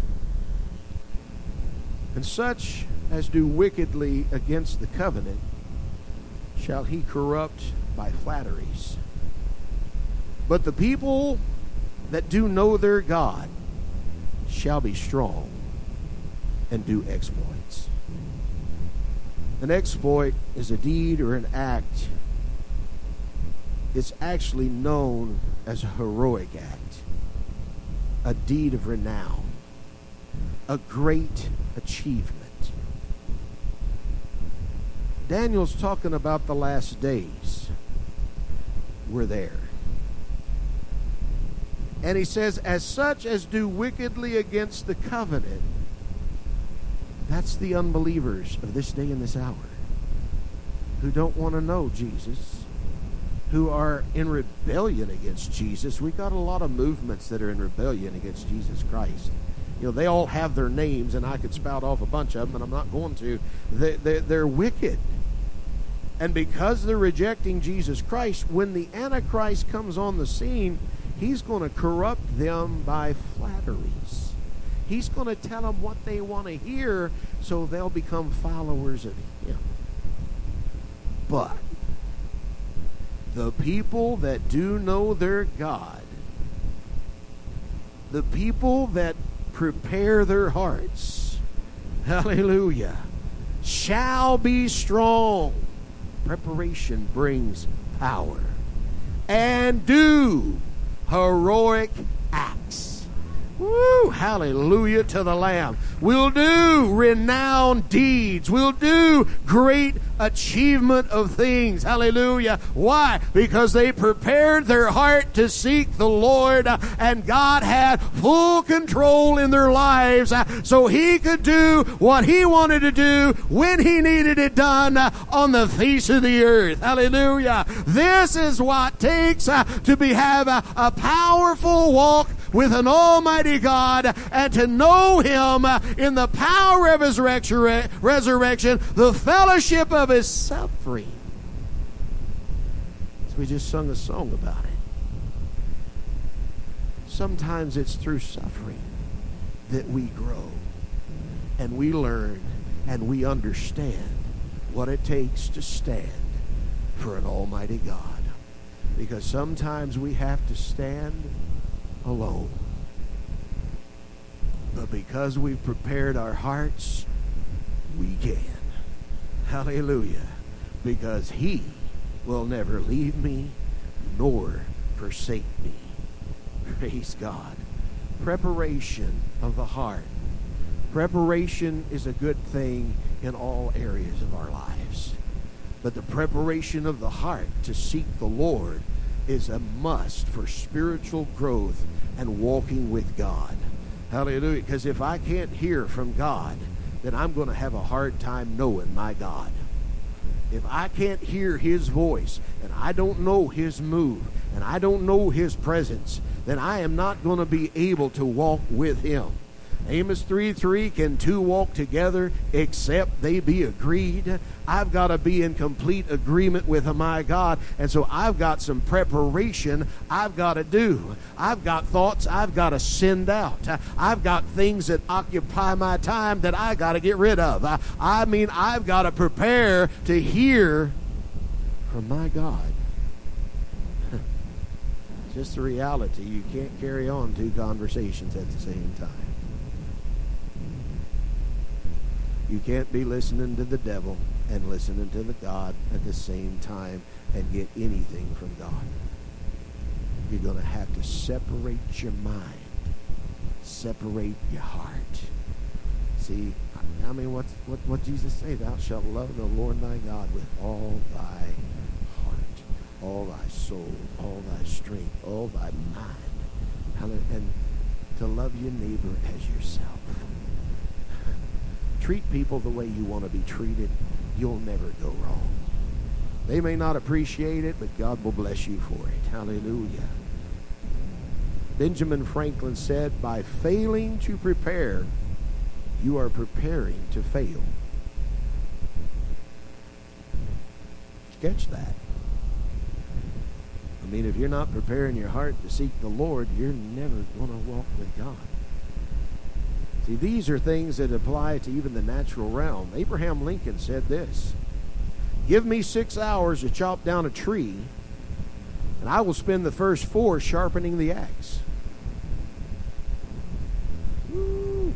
And such as do wickedly against the covenant shall he corrupt by flatteries. But the people that do know their God shall be strong and do exploits. An exploit is a deed or an act. It's actually known as a heroic act, a deed of renown, a great achievement. Daniel's talking about the last days. We're there. And he says, as such as do wickedly against the covenant. That's the unbelievers of this day and this hour who don't want to know Jesus, who are in rebellion against Jesus. We've got a lot of movements that are in rebellion against Jesus Christ. You know, they all have their names, and I could spout off a bunch of them, and I'm not going to. They, they, they're wicked. And because they're rejecting Jesus Christ, when the Antichrist comes on the scene, he's going to corrupt them by flatteries. He's going to tell them what they want to hear, so they'll become followers of him. But the people that do know their God, the people that prepare their hearts, hallelujah, shall be strong. Preparation brings power. And do heroic acts. Woo! Hallelujah to the Lamb. We'll do renowned deeds. We'll do great achievement of things. Hallelujah. Why? Because they prepared their heart to seek the Lord, and God had full control in their lives, so He could do what He wanted to do when He needed it done on the face of the earth. Hallelujah. This is what it takes to be have a, a powerful walk with an almighty God, and to know Him in the power of His resurrection, the fellowship of His suffering. So we just sung a song about it. Sometimes it's through suffering that we grow, and we learn, and we understand what it takes to stand for an almighty God. Because sometimes we have to stand alone. But because we've prepared our hearts, we can. Hallelujah. Because He will never leave me nor forsake me. Praise God. Preparation of the heart. Preparation is a good thing in all areas of our lives. But the preparation of the heart to seek the Lord is a must for spiritual growth and walking with God. Hallelujah. Because if I can't hear from God, then I'm going to have a hard time knowing my God. If I can't hear His voice, and I don't know His move, and I don't know His presence, then I am not going to be able to walk with Him. Amos three three, can two walk together except they be agreed? I've got to be in complete agreement with my God. And so I've got some preparation I've got to do. I've got thoughts I've got to send out. I've got things that occupy my time that I got to get rid of. I, I mean, I've got to prepare to hear from my God. Just the reality. You can't carry on two conversations at the same time. You can't be listening to the devil and listening to the God at the same time and get anything from God. You're going to have to separate your mind, separate your heart. See, I mean, what's, what what Jesus say? Thou shalt love the Lord thy God with all thy heart, all thy soul, all thy strength, all thy mind, and to love your neighbor as yourself. Treat people the way you want to be treated. You'll never go wrong. They may not appreciate it, but God will bless you for it. Hallelujah. Benjamin Franklin said, by failing to prepare, you are preparing to fail. Catch that. I mean, if you're not preparing your heart to seek the Lord, you're never going to walk with God. See, these are things that apply to even the natural realm. Abraham Lincoln said this, give me six hours to chop down a tree, and I will spend the first four sharpening the axe. Woo.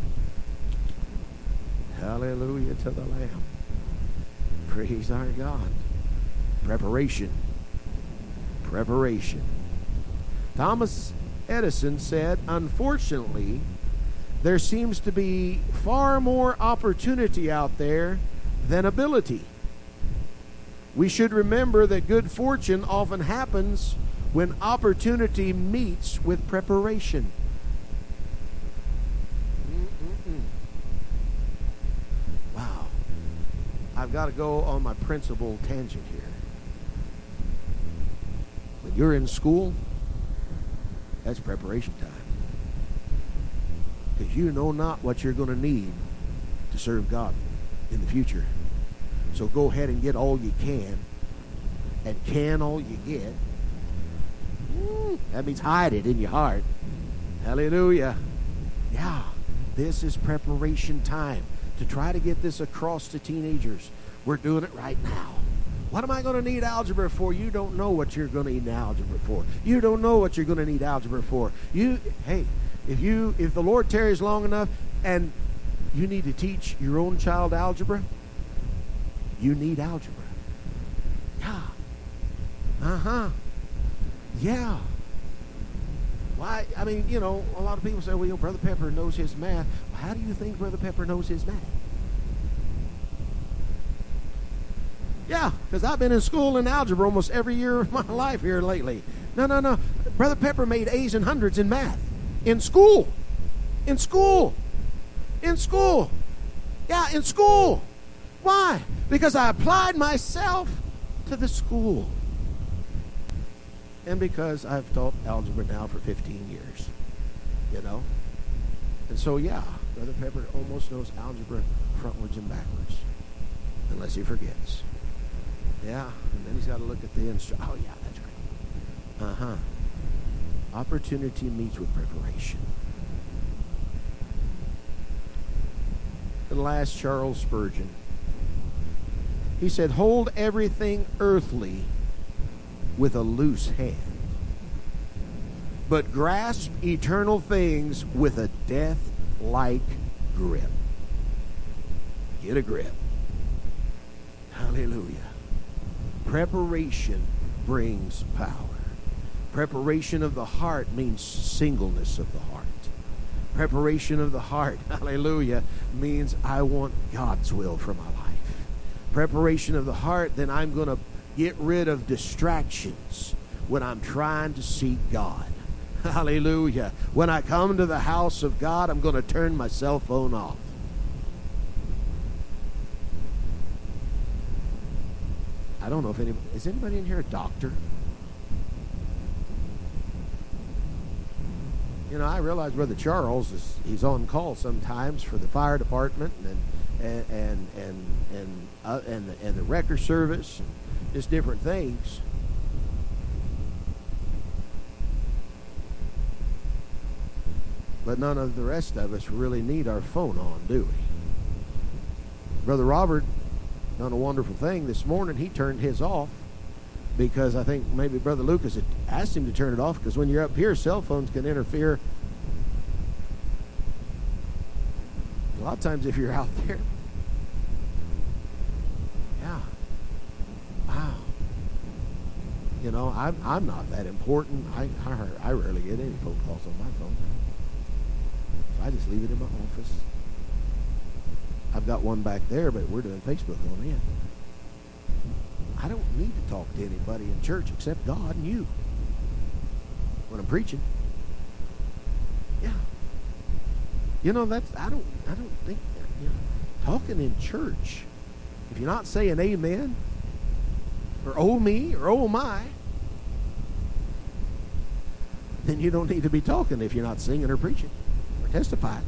Hallelujah to the Lamb. Praise our God. Preparation. Preparation. Thomas Edison said, unfortunately, there seems to be far more opportunity out there than ability. We should remember that good fortune often happens when opportunity meets with preparation. Mm-mm-mm. Wow. I've got to go on my principal tangent here. When you're in school, that's preparation time. Because you know not what you're going to need to serve God in the future. So go ahead and get all you can, and can all you get. Woo, that means hide it in your heart. Hallelujah. Yeah, this is preparation time to try to get this across to teenagers. We're doing it right now. What am I going to need algebra for? You don't know what you're going to need algebra for. You don't know what you're going to need algebra for. You, hey, if you, if the Lord tarries long enough and you need to teach your own child algebra, you need algebra. Yeah. Uh-huh. Yeah. Why? I mean, you know, a lot of people say, well, you know, Brother Pepper knows his math. Well, how do you think Brother Pepper knows his math? Yeah, because I've been in school in algebra almost every year of my life here lately. No, no, no. Brother Pepper made A's and hundreds in math. In school. In school. In school. Yeah, in school. Why? Because I applied myself to the school. And because I've taught algebra now for fifteen years. You know? And so, yeah, Brother Pepper almost knows algebra frontwards and backwards. Unless he forgets. Yeah, and then he's got to look at the instruction. Oh, yeah, that's great. Uh-huh. Opportunity meets with preparation. And last, Charles Spurgeon. He said, hold everything earthly with a loose hand, but grasp eternal things with a death-like grip. Get a grip. Hallelujah. Preparation brings power. Preparation of the heart means singleness of the heart. Preparation of the heart, hallelujah, means I want God's will for my life. Preparation of the heart, then I'm going to get rid of distractions when I'm trying to seek God. Hallelujah. When I come to the house of God, I'm going to turn my cell phone off. I don't know if anybody, is anybody in here a doctor? You know, I realize Brother Charles is he's on call sometimes for the fire department and and and and and uh, and, the, and the wrecker service, and just different things. But none of the rest of us really need our phone on, do we? Brother Robert done a wonderful thing this morning. He turned his off because I think maybe Brother Lucas had asked him to turn it off, because when you're up here, cell phones can interfere. A lot of times if you're out there. Yeah. Wow. You know, I'm, I'm not that important. I, I, I rarely get any phone calls on my phone. So I just leave it in my office. I've got one back there, but we're doing Facebook on it. I don't need to talk to anybody in church except God and you when I'm preaching. Yeah. You know, that's I don't I don't think that, you know, talking in church, if you're not saying amen or oh me or oh my, then you don't need to be talking if you're not singing or preaching or testifying.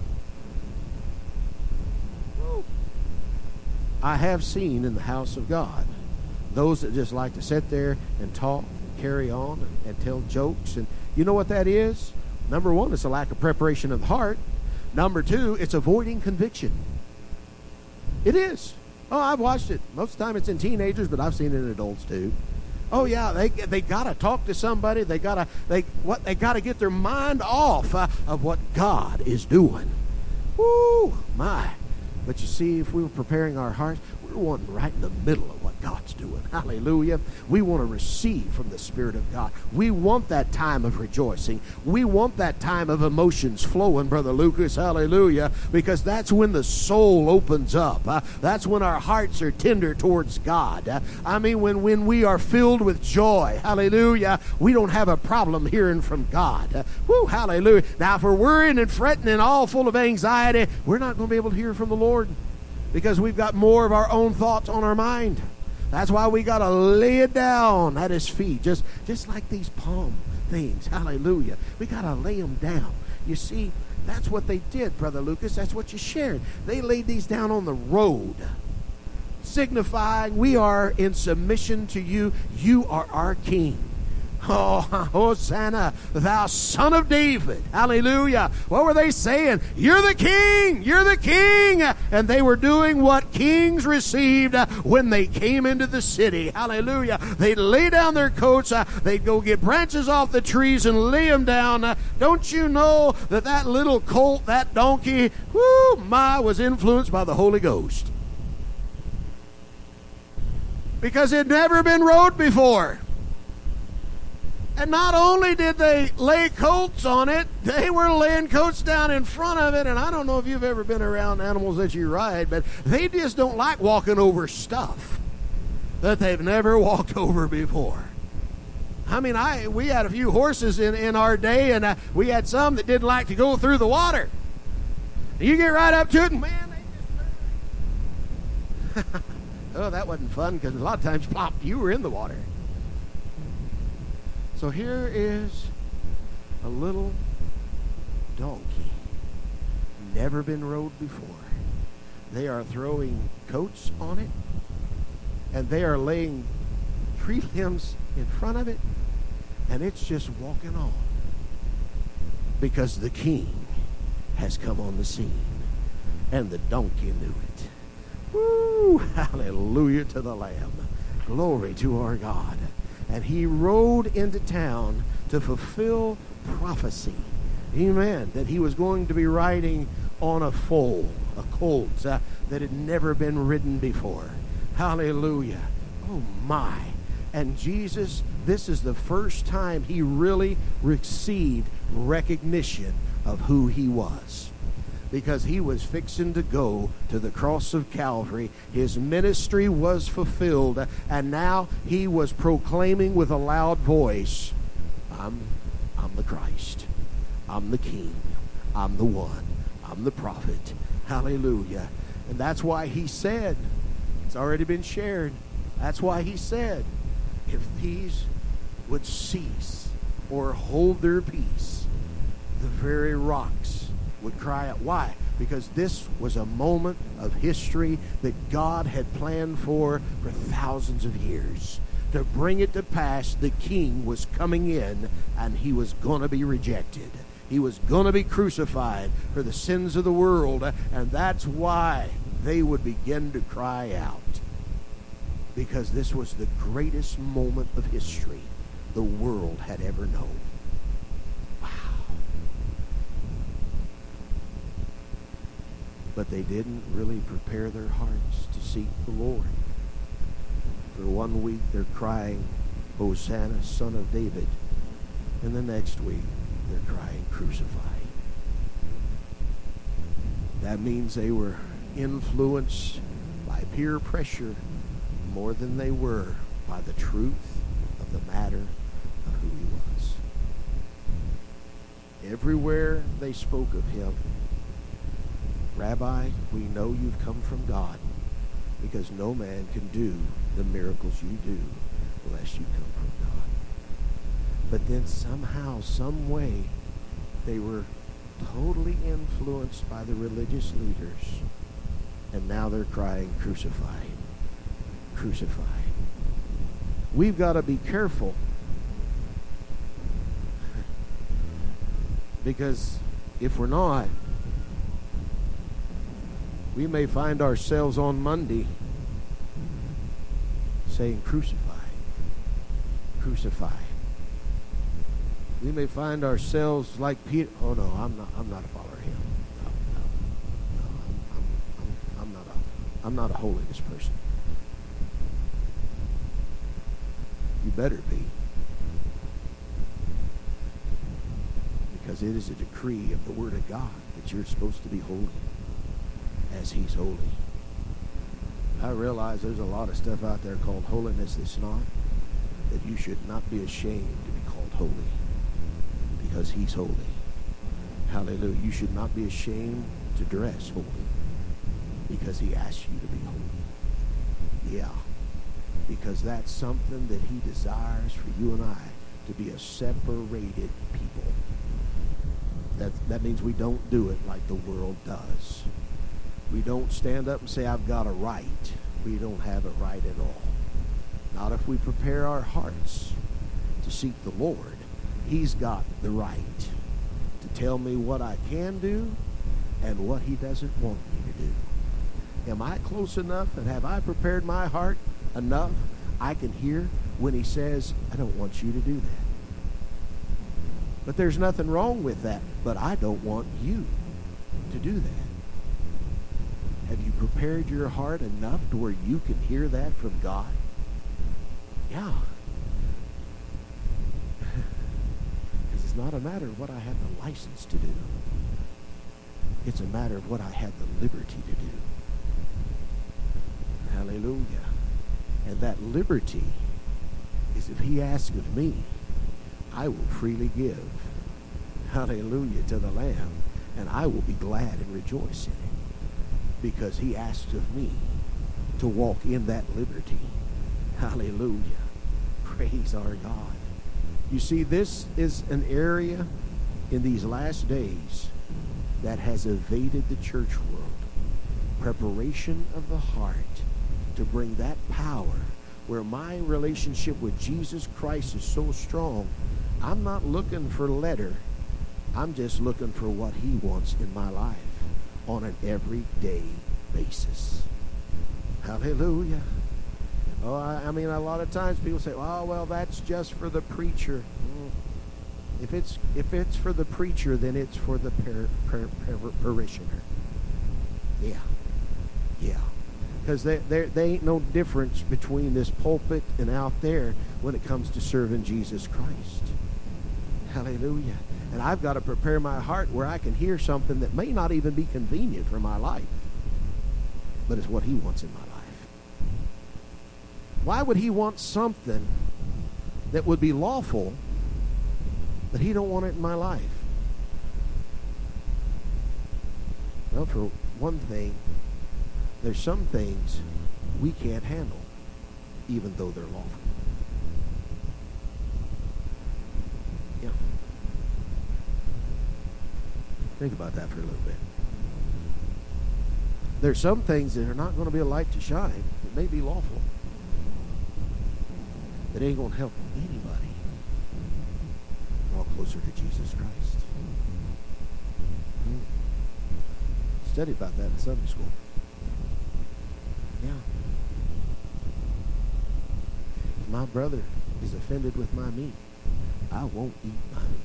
I have seen in the house of God those that just like to sit there and talk and carry on and, and tell jokes. And you know what that is? Number one, it's a lack of preparation of the heart. Number two, it's avoiding conviction. It is. Oh, I've watched it. Most of the time it's in teenagers, but I've seen it in adults too. Oh yeah, they they gotta talk to somebody. They gotta they what they gotta get their mind off uh, of what God is doing. Woo, my! But you see, if we were preparing our hearts, we're wanting right in the middle of what God's doing. Hallelujah. We want to receive from the Spirit of God. We want that time of rejoicing. We want that time of emotions flowing, Brother Lucas. Hallelujah. Because that's when the soul opens up. Uh, that's when our hearts are tender towards God. Uh, I mean, when, when we are filled with joy. Hallelujah. We don't have a problem hearing from God. Uh, woo, hallelujah. Now, if we're worrying and fretting and all full of anxiety, we're not going to be able to hear from the Lord, because we've got more of our own thoughts on our mind. That's why we got to lay it down at His feet, just, just like these palm things. Hallelujah. We got to lay them down. You see, that's what they did, Brother Lucas. That's what you shared. They laid these down on the road, signifying we are in submission to you. You are our King. Oh, Hosanna, thou son of David. Hallelujah. What were they saying? You're the king. You're the king. And they were doing what kings received when they came into the city. Hallelujah. They'd lay down their coats. They'd go get branches off the trees and lay them down. Don't you know that that little colt, that donkey, whoo, my, was influenced by the Holy Ghost? Because it had never been rode before. And not only did they lay coats on it, they were laying coats down in front of it. And I don't know if you've ever been around animals that you ride, but they just don't like walking over stuff that they've never walked over before. I mean, I we had a few horses in, in our day, and uh, we had some that didn't like to go through the water. You get right up to it, and man, they just... oh, that wasn't fun, because a lot of times, plop, you were in the water. So here is a little donkey, never been rode before. They are throwing coats on it, and they are laying tree limbs in front of it, and it's just walking on, because the king has come on the scene, and the donkey knew it. Woo! Hallelujah to the Lamb. Glory to our God. And he rode into town to fulfill prophecy. Amen. That he was going to be riding on a foal, a colt uh, that had never been ridden before. Hallelujah. Oh my. And Jesus, this is the first time he really received recognition of who he was. Because he was fixing to go to the cross of Calvary. His ministry was fulfilled, and now he was proclaiming with a loud voice, I'm, I'm the Christ. I'm the King. I'm the one. I'm the prophet. Hallelujah. And that's why he said, it's already been shared, that's why he said, if these would cease or hold their peace, the very rocks would cry out. Why? Because this was a moment of history that God had planned for for thousands of years. To bring it to pass, the king was coming in, and he was going to be rejected. He was going to be crucified for the sins of the world, and that's why they would begin to cry out. Because this was the greatest moment of history the world had ever known. Wow. But they didn't really prepare their hearts to seek the Lord. For one week they're crying, Hosanna, Son of David. And the next week they're crying, crucify. That means they were influenced by peer pressure more than they were by the truth of the matter of who he was. Everywhere they spoke of him, Rabbi, we know you've come from God, because no man can do the miracles you do unless you come from God. But then somehow, some way, they were totally influenced by the religious leaders, and now they're crying, crucify, crucify. We've got to be careful, because if we're not, we may find ourselves on Monday saying, crucify, crucify. We may find ourselves like Peter. Oh no, I'm not. I'm not a follower of him. No, no, no. I'm, I'm, I'm, I'm not a. I'm not a holiness person. You better be, because it is a decree of the Word of God that you're supposed to be holy as He's holy. I realize there's a lot of stuff out there called holiness that's not, that you should not be ashamed to be called holy, because He's holy. Hallelujah. You should not be ashamed to dress holy, because He asks you to be holy. Yeah. Because that's something that He desires for you and I, to be a separated people. That, that means we don't do it like the world does. We don't stand up and say, I've got a right. We don't have a right at all. Not if we prepare our hearts to seek the Lord. He's got the right to tell me what I can do and what He doesn't want me to do. Am I close enough, and have I prepared my heart enough I can hear when He says, I don't want you to do that? But there's nothing wrong with that. But I don't want you to do that. Have you prepared your heart enough to where you can hear that from God? Yeah. Because it's not a matter of what I have the license to do. It's a matter of what I have the liberty to do. Hallelujah. And that liberty is, if He asks of me, I will freely give. Hallelujah to the Lamb. And I will be glad and rejoice in it. Because He asks of me to walk in that liberty. Hallelujah. Praise our God. You see, this is an area in these last days that has evaded the church world. Preparation of the heart to bring that power where my relationship with Jesus Christ is so strong. I'm not looking for letter. I'm just looking for what He wants in my life on an everyday basis. Hallelujah. Oh, I, I mean, a lot of times people say, "Oh, well, that's just for the preacher." Mm. If it's if it's for the preacher, then it's for the par, par, par, parishioner. Yeah, yeah. Because there there they ain't no difference between this pulpit and out there when it comes to serving Jesus Christ. Hallelujah. And I've got to prepare my heart where I can hear something that may not even be convenient for my life, but it's what He wants in my life. Why would He want something that would be lawful, but He don't want it in my life? Well, for one thing, there's some things we can't handle, even though they're lawful. Yeah. Think about that for a little bit. There's some things that are not going to be a light to shine. It may be lawful. That ain't going to help anybody draw closer to Jesus Christ. Hmm. Study about that in Sunday school. Yeah. If my brother is offended with my meat, I won't eat my meat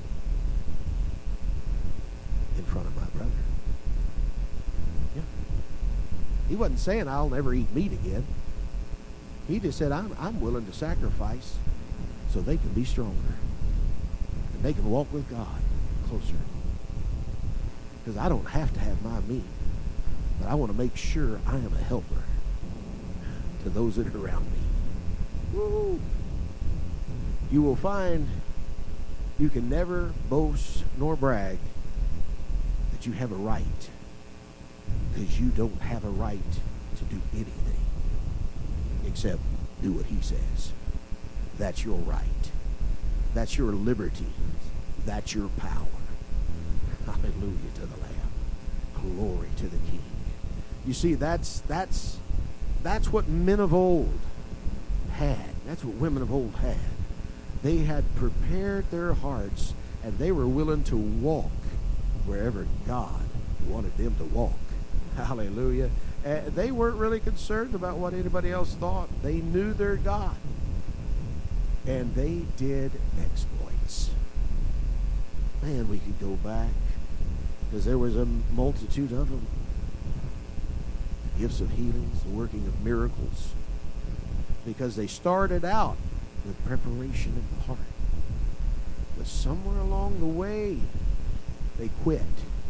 in front of my brother. Yeah. He wasn't saying I'll never eat meat again. He just said I'm, I'm willing to sacrifice so they can be stronger. And they can walk with God closer. Because I don't have to have my meat. But I want to make sure I am a helper to those that are around me. Woo! You will find you can never boast nor brag that you have a right, because you don't have a right to do anything except do what he says. That's your right. That's your liberty. That's your power. Hallelujah to the Lamb. Glory to the King. You see, that's that's that's what men of old had. That's what women of old had. They had prepared their hearts, and they were willing to walk wherever God wanted them to walk. Hallelujah. Uh, they weren't really concerned about what anybody else thought. They knew their God. And they did exploits. Man, we could go back, because there was a multitude of them. The gifts of healings, the working of miracles. Because they started out with preparation of the heart. But somewhere along the way, they quit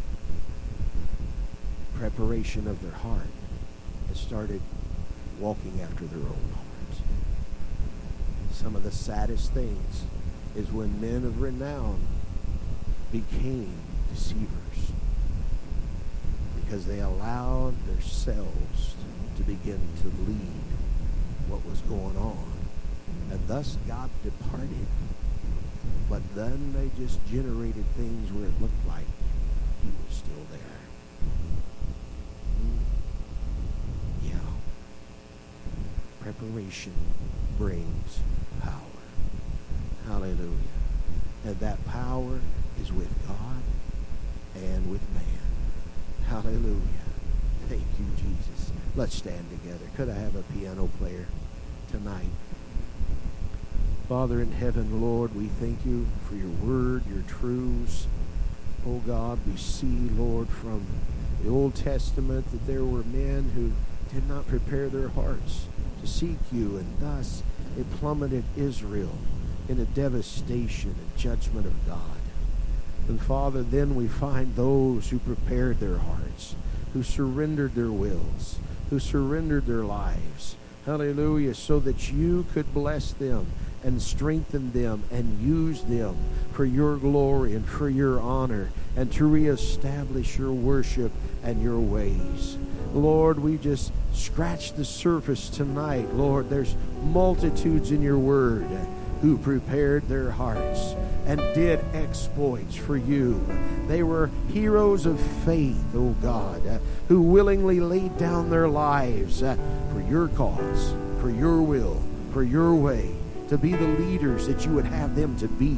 preparation of their heart and started walking after their own hearts. Some of the saddest things is when men of renown became deceivers because they allowed themselves to begin to lead what was going on. And thus God departed. But then they just generated things where it looked like he was still there. Mm. Yeah. Preparation brings power. Hallelujah. And that power is with God and with man. Hallelujah. Thank you, Jesus. Let's stand together. Could I have a piano player tonight? Father in heaven, Lord, we thank you for your word, your truths. Oh God, we see, Lord, from the Old Testament that there were men who did not prepare their hearts to seek you, and thus it plummeted Israel in a devastation and judgment of God. And Father, then we find those who prepared their hearts, who surrendered their wills, who surrendered their lives. Hallelujah, so that you could bless them and strengthen them and use them for your glory and for your honor and to reestablish your worship and your ways. Lord, we just scratched the surface tonight. Lord, there's multitudes in your word who prepared their hearts and did exploits for you. They were heroes of faith, oh God, uh, who willingly laid down their lives uh, for your cause, for your will, for your way, to be the leaders that you would have them to be.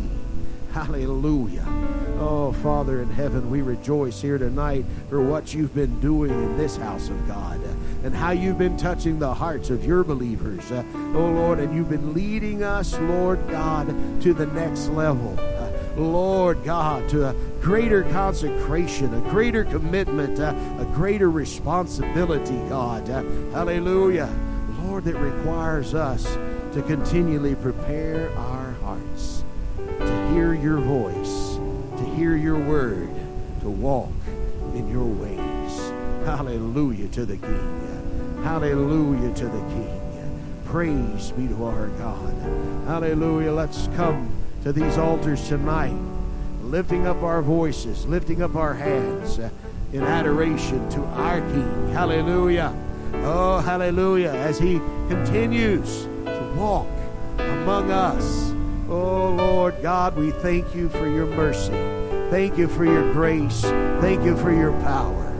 Hallelujah. Oh, Father in heaven, we rejoice here tonight for what you've been doing in this house of God and how you've been touching the hearts of your believers. Uh, oh, Lord, and you've been leading us, Lord God, to the next level. Uh, Lord God, to a greater consecration, a greater commitment, uh, a greater responsibility, God. Uh, hallelujah. Lord, that requires us to continually prepare our hearts to hear your voice, to hear your word, to walk in your ways. Hallelujah to the King. Hallelujah to the King. Praise be to our God. Hallelujah. Let's come to these altars tonight, lifting up our voices, lifting up our hands in adoration to our King. Hallelujah. Oh, hallelujah. As he continues to walk among us. Oh, Lord God, we thank you for your mercy. Thank you for your grace. Thank you for your power.